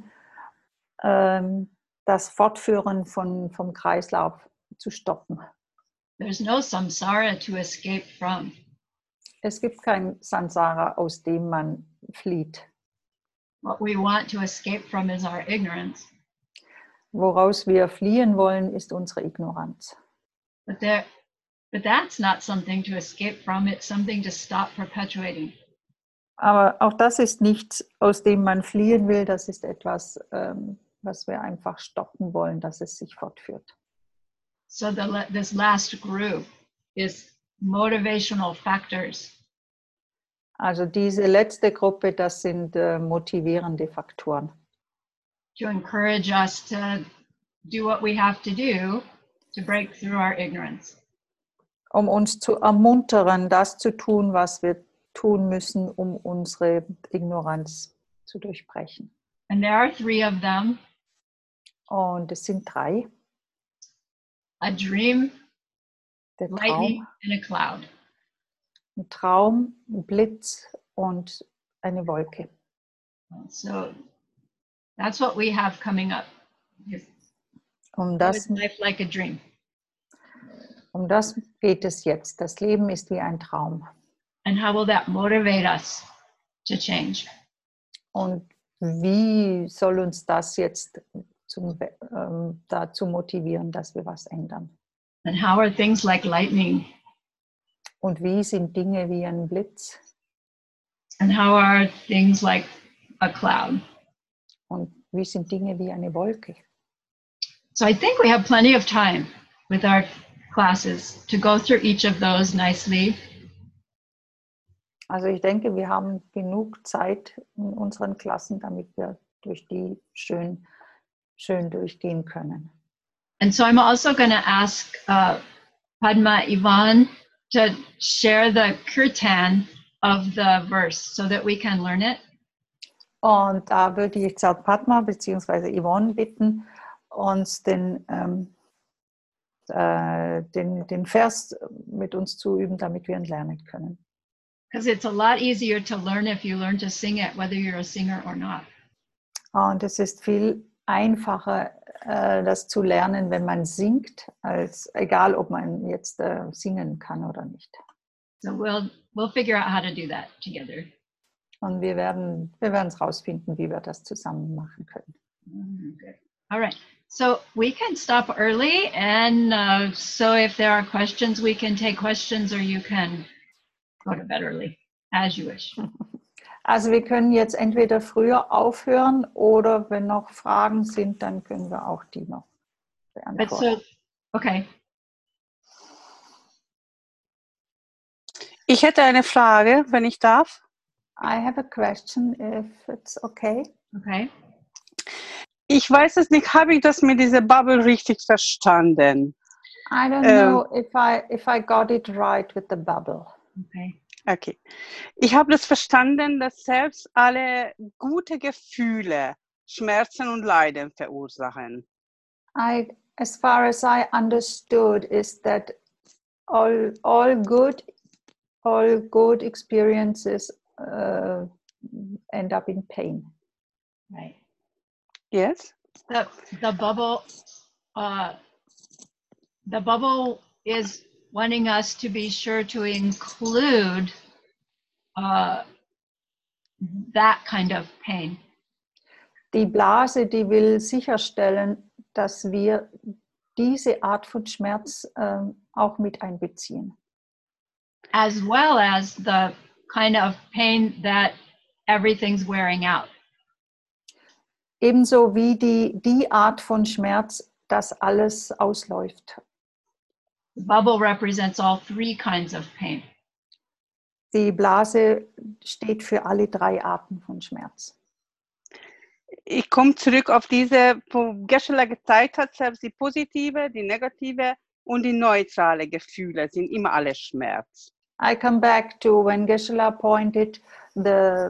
C: das Fortführen vom Kreislauf zu stoppen?
B: There's no samsara to escape from.
C: Es gibt kein Samsara, aus dem man flieht.
B: What we want to escape from is our ignorance.
C: Woraus wir fliehen wollen, ist unsere Ignoranz.
B: But that's not something to escape from, it's something to stop perpetuating.
C: Aber auch das ist nichts, aus dem man fliehen will, das ist etwas, was wir einfach stoppen wollen, dass es sich fortführt.
B: So this last group is motivational factors.
C: Also diese letzte Gruppe, das sind motivierende Faktoren.
B: To encourage us to do what we have to do to break through our ignorance.
C: Um uns zu ermuntern, das zu tun, was wir tun müssen, um unsere Ignoranz zu durchbrechen.
B: And there are three of them.
C: Und es sind drei.
B: A dream,
C: Der
B: lightning,
C: Traum,
B: and a cloud.
C: ein Traum, ein Blitz und eine Wolke.
B: So that's what we have coming up.
C: Um
B: What is
C: das
B: life like a dream?
C: geht es jetzt. Das Leben ist wie ein Traum.
B: And how will that motivate us to change?
C: Und wie soll uns das jetzt dazu motivieren, dass wir was ändern?
B: And how are things like lightning?
C: Und wie sind Dinge wie ein Blitz?
B: And how are things like a cloud?
C: Und wie sind Dinge wie eine Wolke?
B: So I think we have plenty of time with our classes to go through each of those nicely.
C: Also ich denke, wir haben genug Zeit in unseren Klassen, damit wir durch die schön durchgehen können.
B: And so I'm also going to ask Padma Ivan to share the kirtan of the verse so that we can learn it.
C: Und da würde ich jetzt auch Padma bzw. Yvonne bitten, uns den Vers mit uns zu üben, damit wir ihn lernen können.
B: Because it's a lot easier to learn if you learn to sing it, whether you're a singer or not.
C: Und es ist viel einfacher, das zu lernen, wenn man singt, als egal, ob man jetzt singen kann oder nicht.
B: So we'll figure out how to do that together.
C: Und wir werden es rausfinden, wie wir das zusammen machen können.
B: Good. All right. So we can stop early, and so if there are questions, we can take questions, or you can go to bed early, as you wish.
C: Also wir können jetzt entweder früher aufhören oder wenn noch Fragen sind, dann können wir auch die noch beantworten.
B: Okay.
A: Ich hätte eine Frage, wenn ich darf.
C: I have a question, if it's okay.
B: Okay.
A: Ich weiß es nicht, habe ich das mit dieser Bubble richtig verstanden?
C: I don't know if I got it right with the bubble.
B: Okay.
A: Okay. Ich habe das verstanden, dass selbst alle gute Gefühle Schmerzen und Leiden verursachen.
C: As far as I understood, is that all good experiences end up in pain.
B: Right.
A: Yes?
B: The bubble is wanting us to be sure to include that kind of pain.
C: Die Blase, die will sicherstellen, dass wir diese Art von Schmerz auch mit einbeziehen.
B: As well as the kind of pain that everything's wearing out.
C: Ebenso wie die Art von Schmerz, dass alles ausläuft.
B: The bubble represents all three kinds of pain.
C: Die Blase steht für alle drei Arten von Schmerz.
A: Ich komme zurück auf diese, wo Geshe-la gezeigt hat, selbst die positive, die negative und die neutrale Gefühle sind immer alle Schmerz.
C: I come back to when Geshe-la pointed the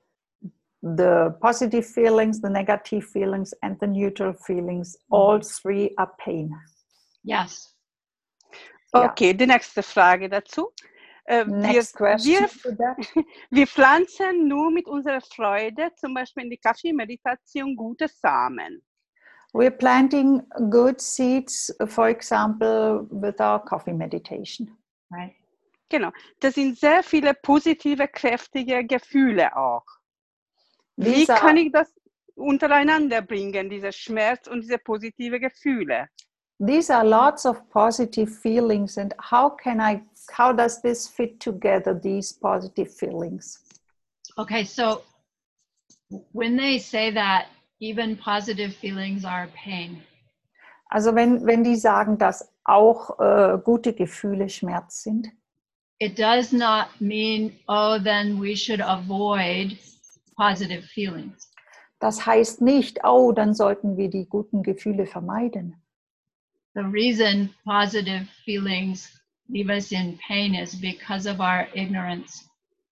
C: positive feelings, the negative feelings and the neutral feelings, all three are pain.
B: Yes.
A: Okay, die nächste Frage dazu.
C: Next question to that.
A: Wir pflanzen nur mit unserer Freude, zum Beispiel in die Kaffeemeditation, gute Samen.
C: We're planting good seeds, for example, with our coffee meditation.
B: Right.
A: Genau, das sind sehr viele positive, kräftige Gefühle auch. Wie kann ich das untereinander bringen, dieser Schmerz und diese positive Gefühle?
C: These are lots of positive feelings, and how does this fit together, these positive feelings?
B: Okay, so when they say that even positive feelings are pain.
C: Also wenn die sagen, dass auch gute Gefühle Schmerz sind.
B: It does not mean, oh, then we should avoid positive feelings.
C: Das heißt nicht, oh, dann sollten wir die guten Gefühle vermeiden.
B: The reason positive feelings leave us in pain is because of our ignorance.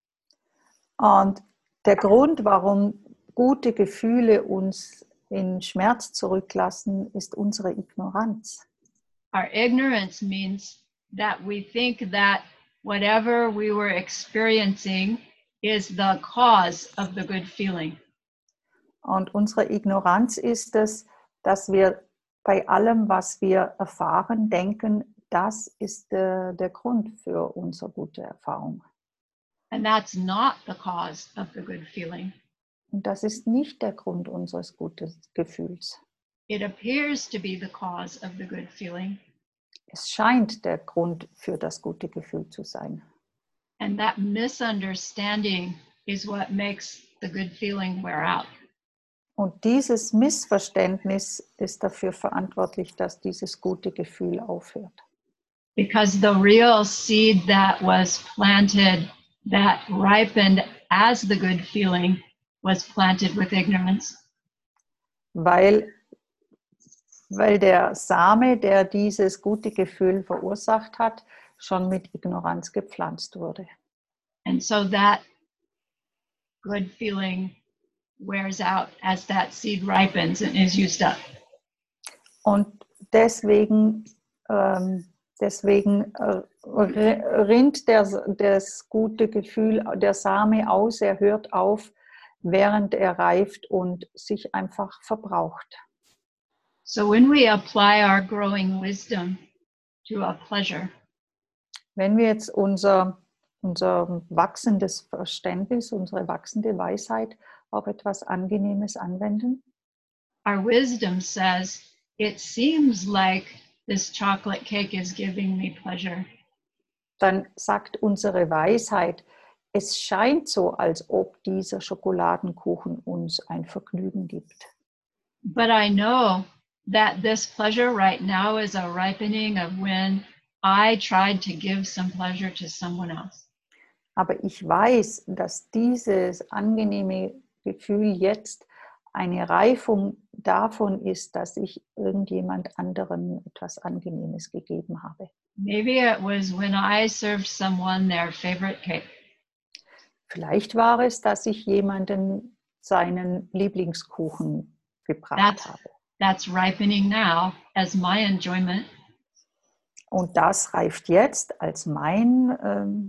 C: Und der Grund, warum gute Gefühle uns in Schmerz zurücklassen, ist unsere Ignoranz.
B: Our ignorance means that we think that whatever we were experiencing is the cause of the good feeling.
C: Und unsere Ignoranz ist es, dass wir bei allem, was wir erfahren, denken, das ist der Grund für unsere gute Erfahrung.
B: And that's not the cause of the good feeling.
C: Und das ist nicht der Grund unseres guten Gefühls.
B: It appears to be the cause of the good feeling.
C: Es scheint der Grund für das gute Gefühl zu sein.
B: And that misunderstanding is what makes the good feeling wear out.
C: Und dieses Missverständnis ist dafür verantwortlich, dass dieses gute Gefühl aufhört.
B: Because the real seed that was planted, that ripened as the good feeling, was planted with ignorance.
C: Weil der Same, der dieses gute Gefühl verursacht hat, schon mit Ignoranz gepflanzt wurde.
B: And so that good feeling wears out as that seed ripens and is used up.
C: Und deswegen rinnt das gute Gefühl, der Same aus, er hört auf, während er reift und sich einfach verbraucht.
B: So when we apply our growing wisdom to a pleasure,
C: wenn wir jetzt unser wachsendes Verständnis, unsere wachsende Weisheit auf etwas Angenehmes anwenden,
B: our wisdom says, it seems like this chocolate cake is giving me pleasure.
C: Dann sagt unsere Weisheit, es scheint so, als ob dieser Schokoladenkuchen uns ein Vergnügen gibt.
B: But I know that this pleasure right now is a ripening of when I tried to give some pleasure to someone else.
C: Aber ich weiß, dass dieses angenehme Gefühl jetzt eine Reifung davon ist, dass ich irgendjemand anderem etwas Angenehmes gegeben habe.
B: Maybe it was when I served someone their favorite cake.
C: Vielleicht war es, dass ich jemanden seinen Lieblingskuchen gebracht habe.
B: That's ripening now as my enjoyment.
C: Und das reift jetzt als mein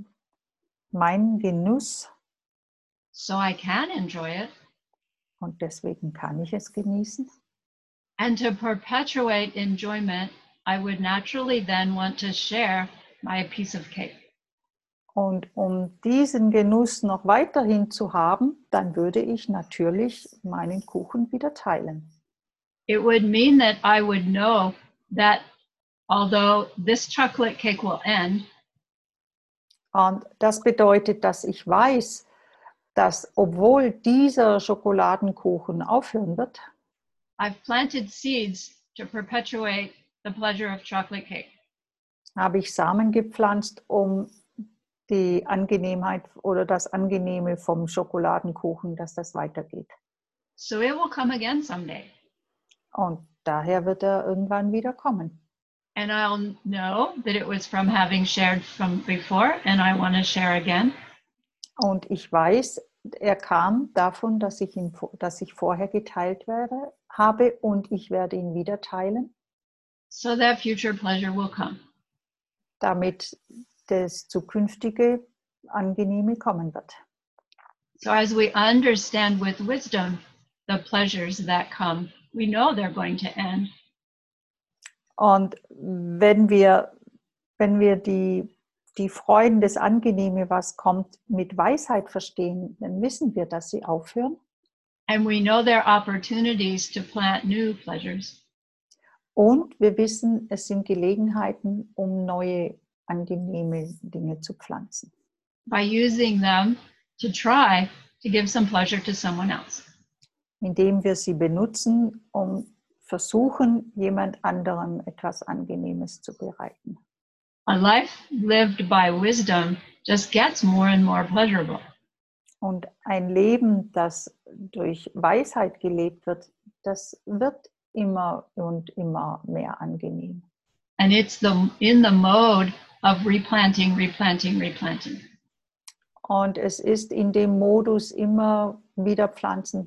C: Genuss.
B: So I can enjoy it.
C: Und deswegen kann ich es genießen.
B: And to perpetuate enjoyment, I would naturally then want to share my piece of cake.
C: Und um diesen Genuss noch weiterhin zu haben, dann würde ich natürlich meinen Kuchen wieder teilen.
B: It would mean that I would know that although this chocolate cake will end,
C: und das bedeutet, dass ich weiß, dass obwohl dieser Schokoladenkuchen aufhören wird,
B: I've planted seeds to perpetuate the pleasure of chocolate cake.
C: Habe ich Samen gepflanzt, um die Angenehmheit oder das Angenehme vom Schokoladenkuchen, dass das weitergeht.
B: So it will come again someday.
C: Und daher wird er irgendwann wieder kommen.
B: And I'll know that it was from having shared from before and I want to share again.
C: Und ich weiß, er kam davon, dass ich vorher geteilt habe und ich werde ihn wieder teilen.
B: So that future pleasure will come.
C: Damit das zukünftige Angenehme kommen wird.
B: So as we understand with wisdom the pleasures that come, we know they're going to end.
C: Und wenn wir die Freuden, das Angenehme, was kommt, mit Weisheit verstehen, dann wissen wir, dass sie aufhören.
B: And we know there are opportunities to plant new pleasures.
C: Und wir wissen, es sind Gelegenheiten, um neue angenehme Dinge zu pflanzen.
B: By using them to try to give some pleasure to someone else.
C: Indem wir sie benutzen, um versuchen, jemand anderem etwas Angenehmes zu bereiten.
B: A life lived by wisdom just gets more and more pleasurable.
C: Und ein Leben, das durch Weisheit gelebt wird, das wird immer und immer mehr angenehm.
B: And it's in the mode of replanting.
C: Und es ist in dem Modus immer wieder pflanzen.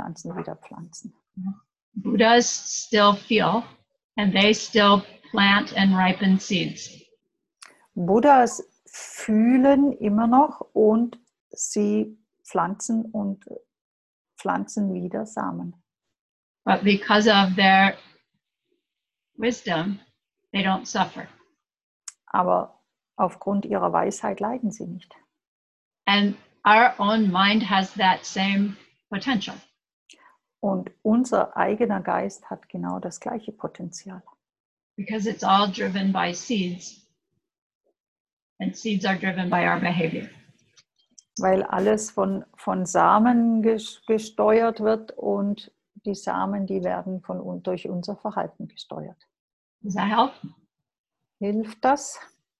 B: Buddhas still feel and they still plant and ripen seeds.
C: Buddhas fühlen immer noch und sie pflanzen wieder Samen.
B: But because of their wisdom, they don't suffer.
C: Aber aufgrund ihrer Weisheit leiden sie nicht.
B: And our own mind has that same potential.
C: Und unser eigener Geist hat genau das gleiche Potenzial.
B: Because it's all driven by seeds. And seeds are driven by our behavior.
C: Weil alles von Samen gesteuert wird und die Samen, die werden durch unser Verhalten gesteuert.
B: Does that help?
C: Hilft das?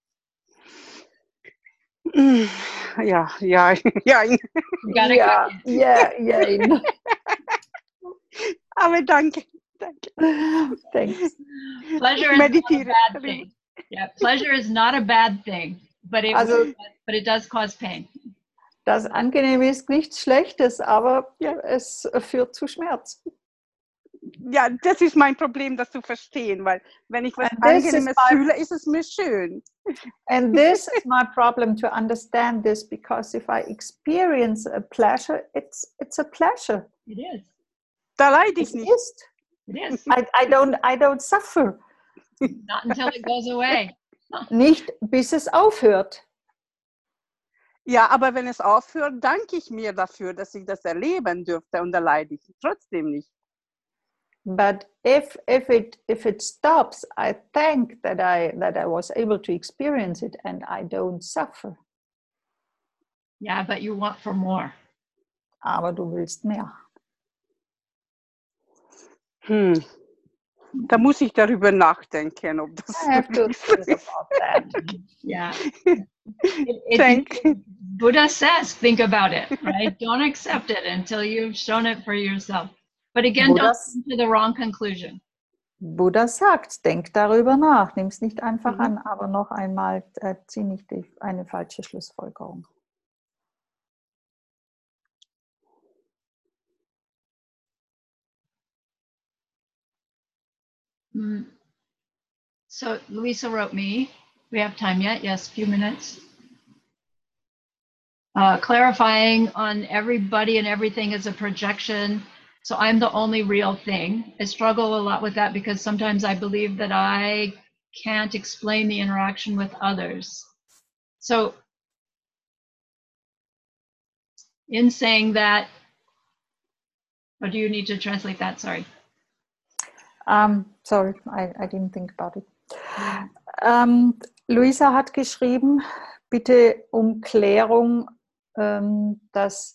A: Ja. Aber danke.
C: Thanks.
B: Pleasure is not a bad thing. Yeah, pleasure is not a bad thing, but it does cause pain.
C: Das Angenehme ist nichts Schlechtes, aber es führt zu Schmerz.
A: Ja, das ist mein Problem, das zu verstehen, weil wenn ich was Angenehmes fühle, ist es mir schön.
C: And this is my problem to understand this, because if I experience a pleasure, it's a pleasure.
B: It is.
A: Da leide ich nicht.
B: It is.
C: I don't suffer.
B: Not until it goes away.
C: Nicht bis es aufhört.
A: Ja, aber wenn es aufhört, danke ich mir dafür, dass ich das erleben dürfte, und da leide ich trotzdem nicht.
C: But if it stops, I thank that I was able to experience it and I don't suffer.
B: Yeah, but you want for more.
C: Aber du willst mehr.
A: Da muss ich darüber nachdenken, ob das
C: I have to think about that.
B: Yeah.
A: Thank
B: Buddha says, think about it, right? Don't accept it until you've shown it for yourself. But again, don't come to the wrong conclusion.
C: Buddha sagt, denk darüber nach, nimm es nicht einfach an, aber noch einmal, zieh nicht eine falsche Schlussfolgerung.
B: So Louisa wrote me, we have time yet? Yes, a few minutes. Clarifying on everybody and everything is a projection. So I'm the only real thing. I struggle a lot with that because sometimes I believe that I can't explain the interaction with others. So in saying that, or do you need to translate that? Sorry.
C: Sorry, I didn't think about it. Luisa hat geschrieben, bitte um Klärung, dass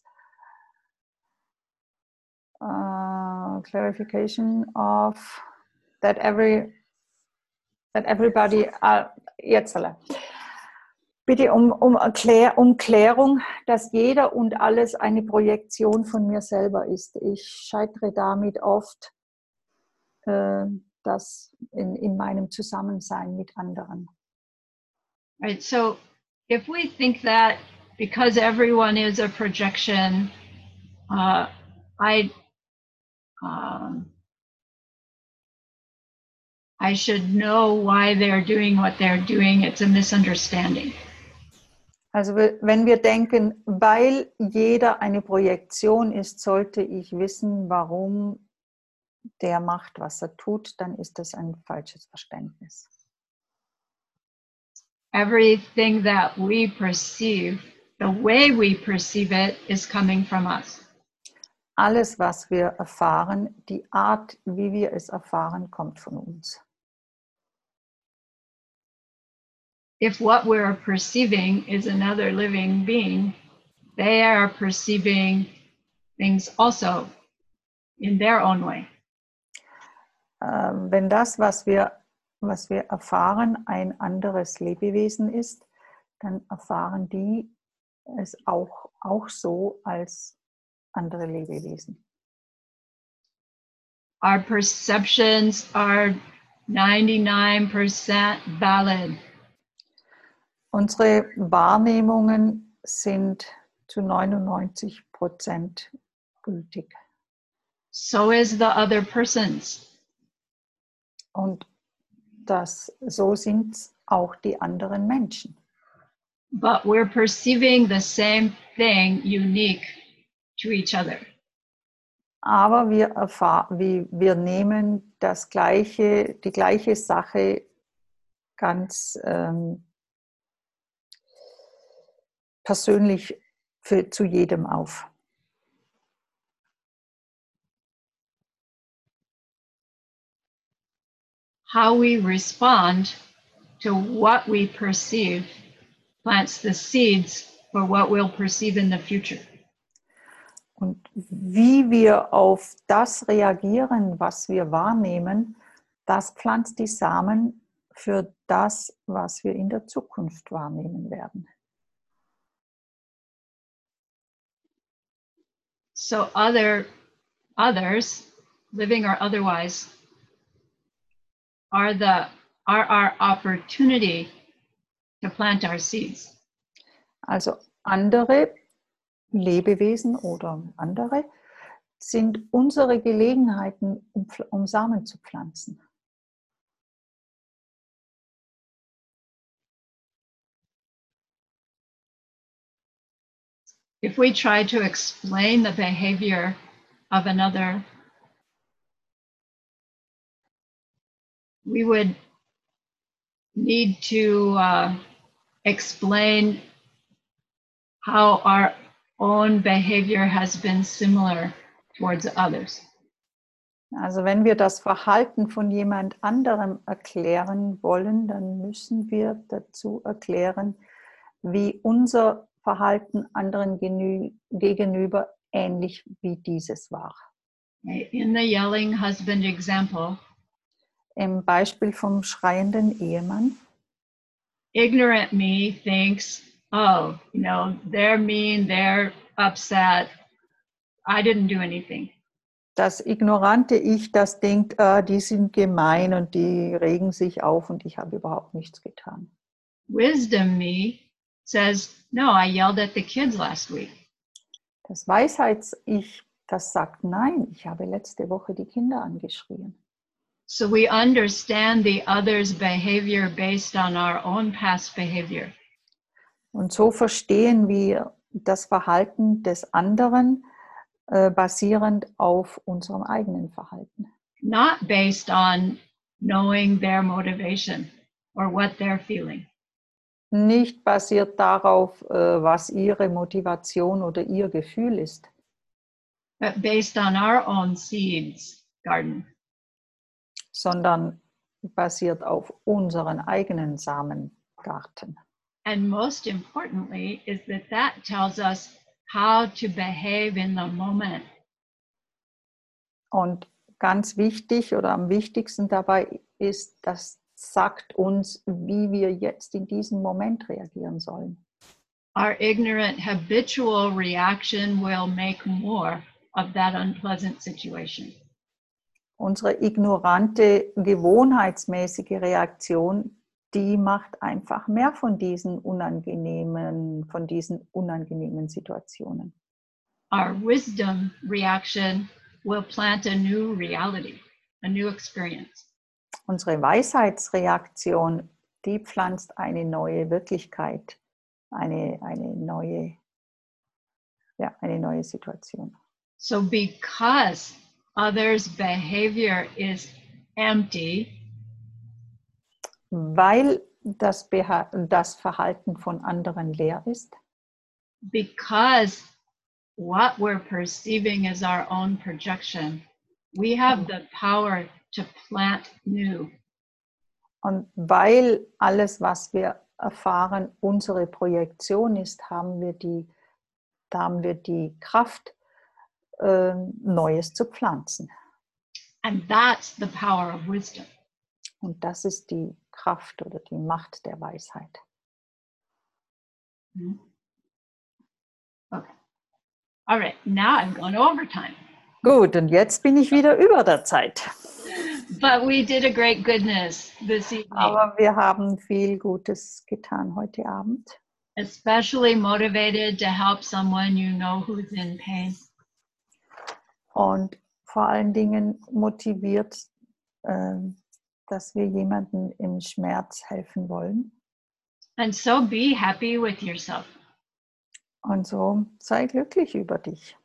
C: clarification of that everybody bitte um Klärung, dass jeder und alles eine Projektion von mir selber ist. Ich scheitere damit oft, das in meinem Zusammensein mit anderen.
B: Right, so if we think that because everyone is a projection, I should know why they're doing what they're doing, it's a misunderstanding.
C: Also wenn wir denken, weil jeder eine Projektion ist, sollte ich wissen, warum der macht, was er tut, dann ist das ein falsches Verständnis.
B: Everything that we perceive, the way we perceive it, is coming from us.
C: Alles, was wir erfahren, die Art, wie wir es erfahren, kommt von uns.
B: If what we're perceiving is another living being, they are perceiving things also in their own way.
C: Wenn das, was wir erfahren, ein anderes Lebewesen ist, dann erfahren die es auch so als andere Lebewesen.
B: Our perceptions are 99% valid.
C: Unsere Wahrnehmungen sind zu 99% gültig.
B: So is the other person's.
C: Und so sind auch die anderen Menschen.
B: But we're perceiving the same thing unique to each other.
C: Aber wir nehmen die gleiche Sache ganz persönlich zu jedem auf.
B: How we respond to what we perceive plants the seeds for what we'll perceive in the future.
C: Und wie wir auf das reagieren, was wir wahrnehmen, das pflanzt die Samen für das, was wir in der Zukunft wahrnehmen werden.
B: So others, living or otherwise, are our opportunity to plant our seeds.
C: Also andere, Lebewesen oder andere, sind unsere Gelegenheiten, um Samen zu pflanzen.
B: If we try to explain the behavior of another, we would need to explain how our own behavior has been similar towards others.
C: Also wenn wir das Verhalten von jemand anderem erklären wollen, dann müssen wir dazu erklären, wie unser Verhalten anderen gegenüber ähnlich wie dieses war.
B: In the yelling husband example,
C: Im Beispiel vom schreienden Ehemann.
B: Ignorant me thinks, oh, they're mean, they're upset. I didn't do anything.
C: Das ignorante Ich, das denkt, die sind gemein und die regen sich auf und ich habe überhaupt nichts getan.
B: Wisdom me says, no, I yelled at the kids last week.
C: Das Weisheits-Ich, das sagt, nein, ich habe letzte Woche die Kinder angeschrien.
B: So we understand the other's behavior based on our own past behavior.
C: Und so verstehen wir das Verhalten des anderen basierend auf unserem eigenen Verhalten.
B: Not based on knowing their motivation or what they're feeling.
C: Nicht basiert darauf, was ihre Motivation oder ihr Gefühl ist.
B: But based on our own seeds garden.
C: Sondern basiert auf unseren eigenen Samengarten.
B: And most importantly is that tells us how to behave in the moment.
C: Und ganz wichtig oder am wichtigsten dabei ist, das sagt uns, wie wir jetzt in diesem Moment reagieren sollen.
B: Our ignorant habitual reaction will make more of that unpleasant situation.
C: Unsere ignorante, gewohnheitsmäßige Reaktion, die macht einfach mehr von diesen unangenehmen Situationen.
B: Our wisdom reaction will plant a new reality, a new experience.
C: Unsere Weisheitsreaktion, die pflanzt eine neue Wirklichkeit, eine neue Situation.
B: So because others' behavior is empty,
C: weil das Verhalten von anderen leer ist,
B: because what we're perceiving as our own projection, we have the power to plant new.
C: und weil alles, was wir erfahren, unsere Projektion ist, haben wir die Kraft, Neues zu pflanzen.
B: And that's the power of wisdom.
C: Und das ist die Kraft oder die Macht der Weisheit.
B: Okay. All right, now I'm going to overtime.
C: Gut, und jetzt bin ich wieder über der Zeit.
B: But we did a great goodness this evening.
C: Aber wir haben viel Gutes getan heute Abend.
B: Especially motivated to help someone you know who's in pain.
C: Und vor allen Dingen motiviert, dass wir jemandem im Schmerz helfen wollen.
B: And so be happy with yourself.
C: Und so sei glücklich über dich.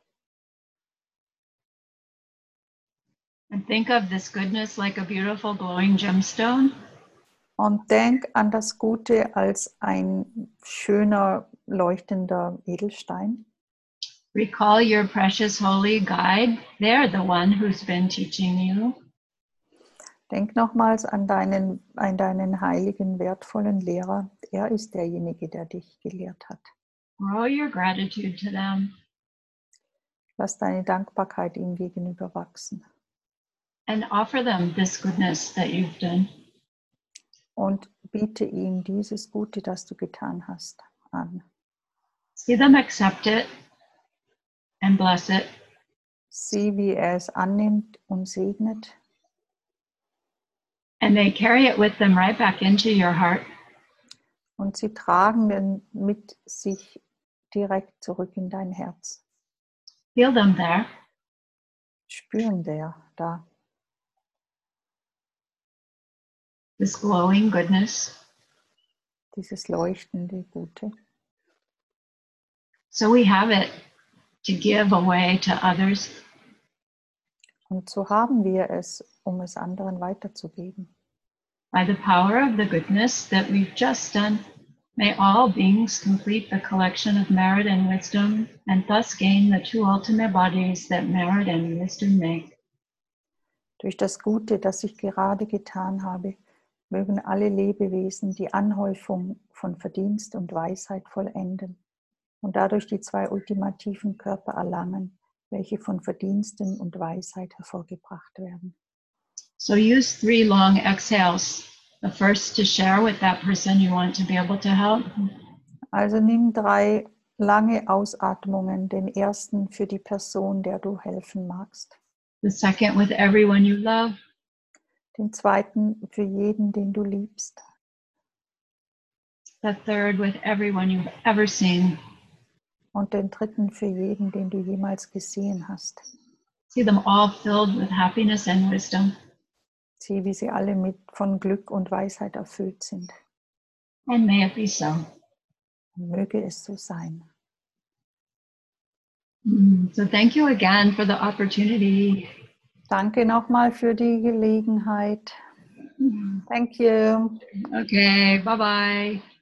B: And think of this goodness like a beautiful glowing gemstone.
C: Und denk an das Gute als ein schöner, leuchtender Edelstein.
B: Recall your precious holy guide. They're the one who's been teaching you.
C: Denk nochmals an deinen heiligen, wertvollen Lehrer. Er ist derjenige, der dich gelehrt hat.
B: Grow your gratitude to them.
C: Lass deine Dankbarkeit ihm gegenüber wachsen.
B: And offer them this goodness that you've done.
C: Und biete ihm dieses Gute, das du getan hast, an.
B: See them accept it and bless it.
C: Sieh, wie er es annimmt und segnet.
B: And they carry it with them right back into your heart.
C: Und sie tragen mit sich direkt zurück in dein Herz.
B: Feel them there.
C: Spüren da.
B: This glowing goodness.
C: Dieses leuchtende Gute.
B: So we have it to give away to others.
C: Und so haben wir es, um es anderen weiterzugeben.
B: By the power of the goodness that we've just done, may all beings complete the collection of merit and wisdom, and thus gain the two ultimate bodies that merit and wisdom make.
C: Durch das Gute, das ich gerade getan habe, mögen alle Lebewesen die Anhäufung von Verdienst und Weisheit vollenden und dadurch die zwei ultimativen Körper erlangen, welche von Verdiensten und Weisheit hervorgebracht werden.
B: So use 3 long exhales. The first to share with that person you want to be able to help.
C: Also nimm 3 lange Ausatmungen, den ersten für die Person, der du helfen magst.
B: The second with everyone you love.
C: Den zweiten für jeden, den du liebst.
B: The third with everyone you've ever seen.
C: Und den dritten für jeden, den du jemals gesehen hast.
B: See them all filled with happiness and wisdom.
C: Sieh, wie sie alle von Glück und Weisheit erfüllt sind.
B: And may it be so.
C: Und möge es so sein.
B: So thank you again for the opportunity.
C: Danke nochmal für die Gelegenheit. Thank you.
B: Okay, bye-bye.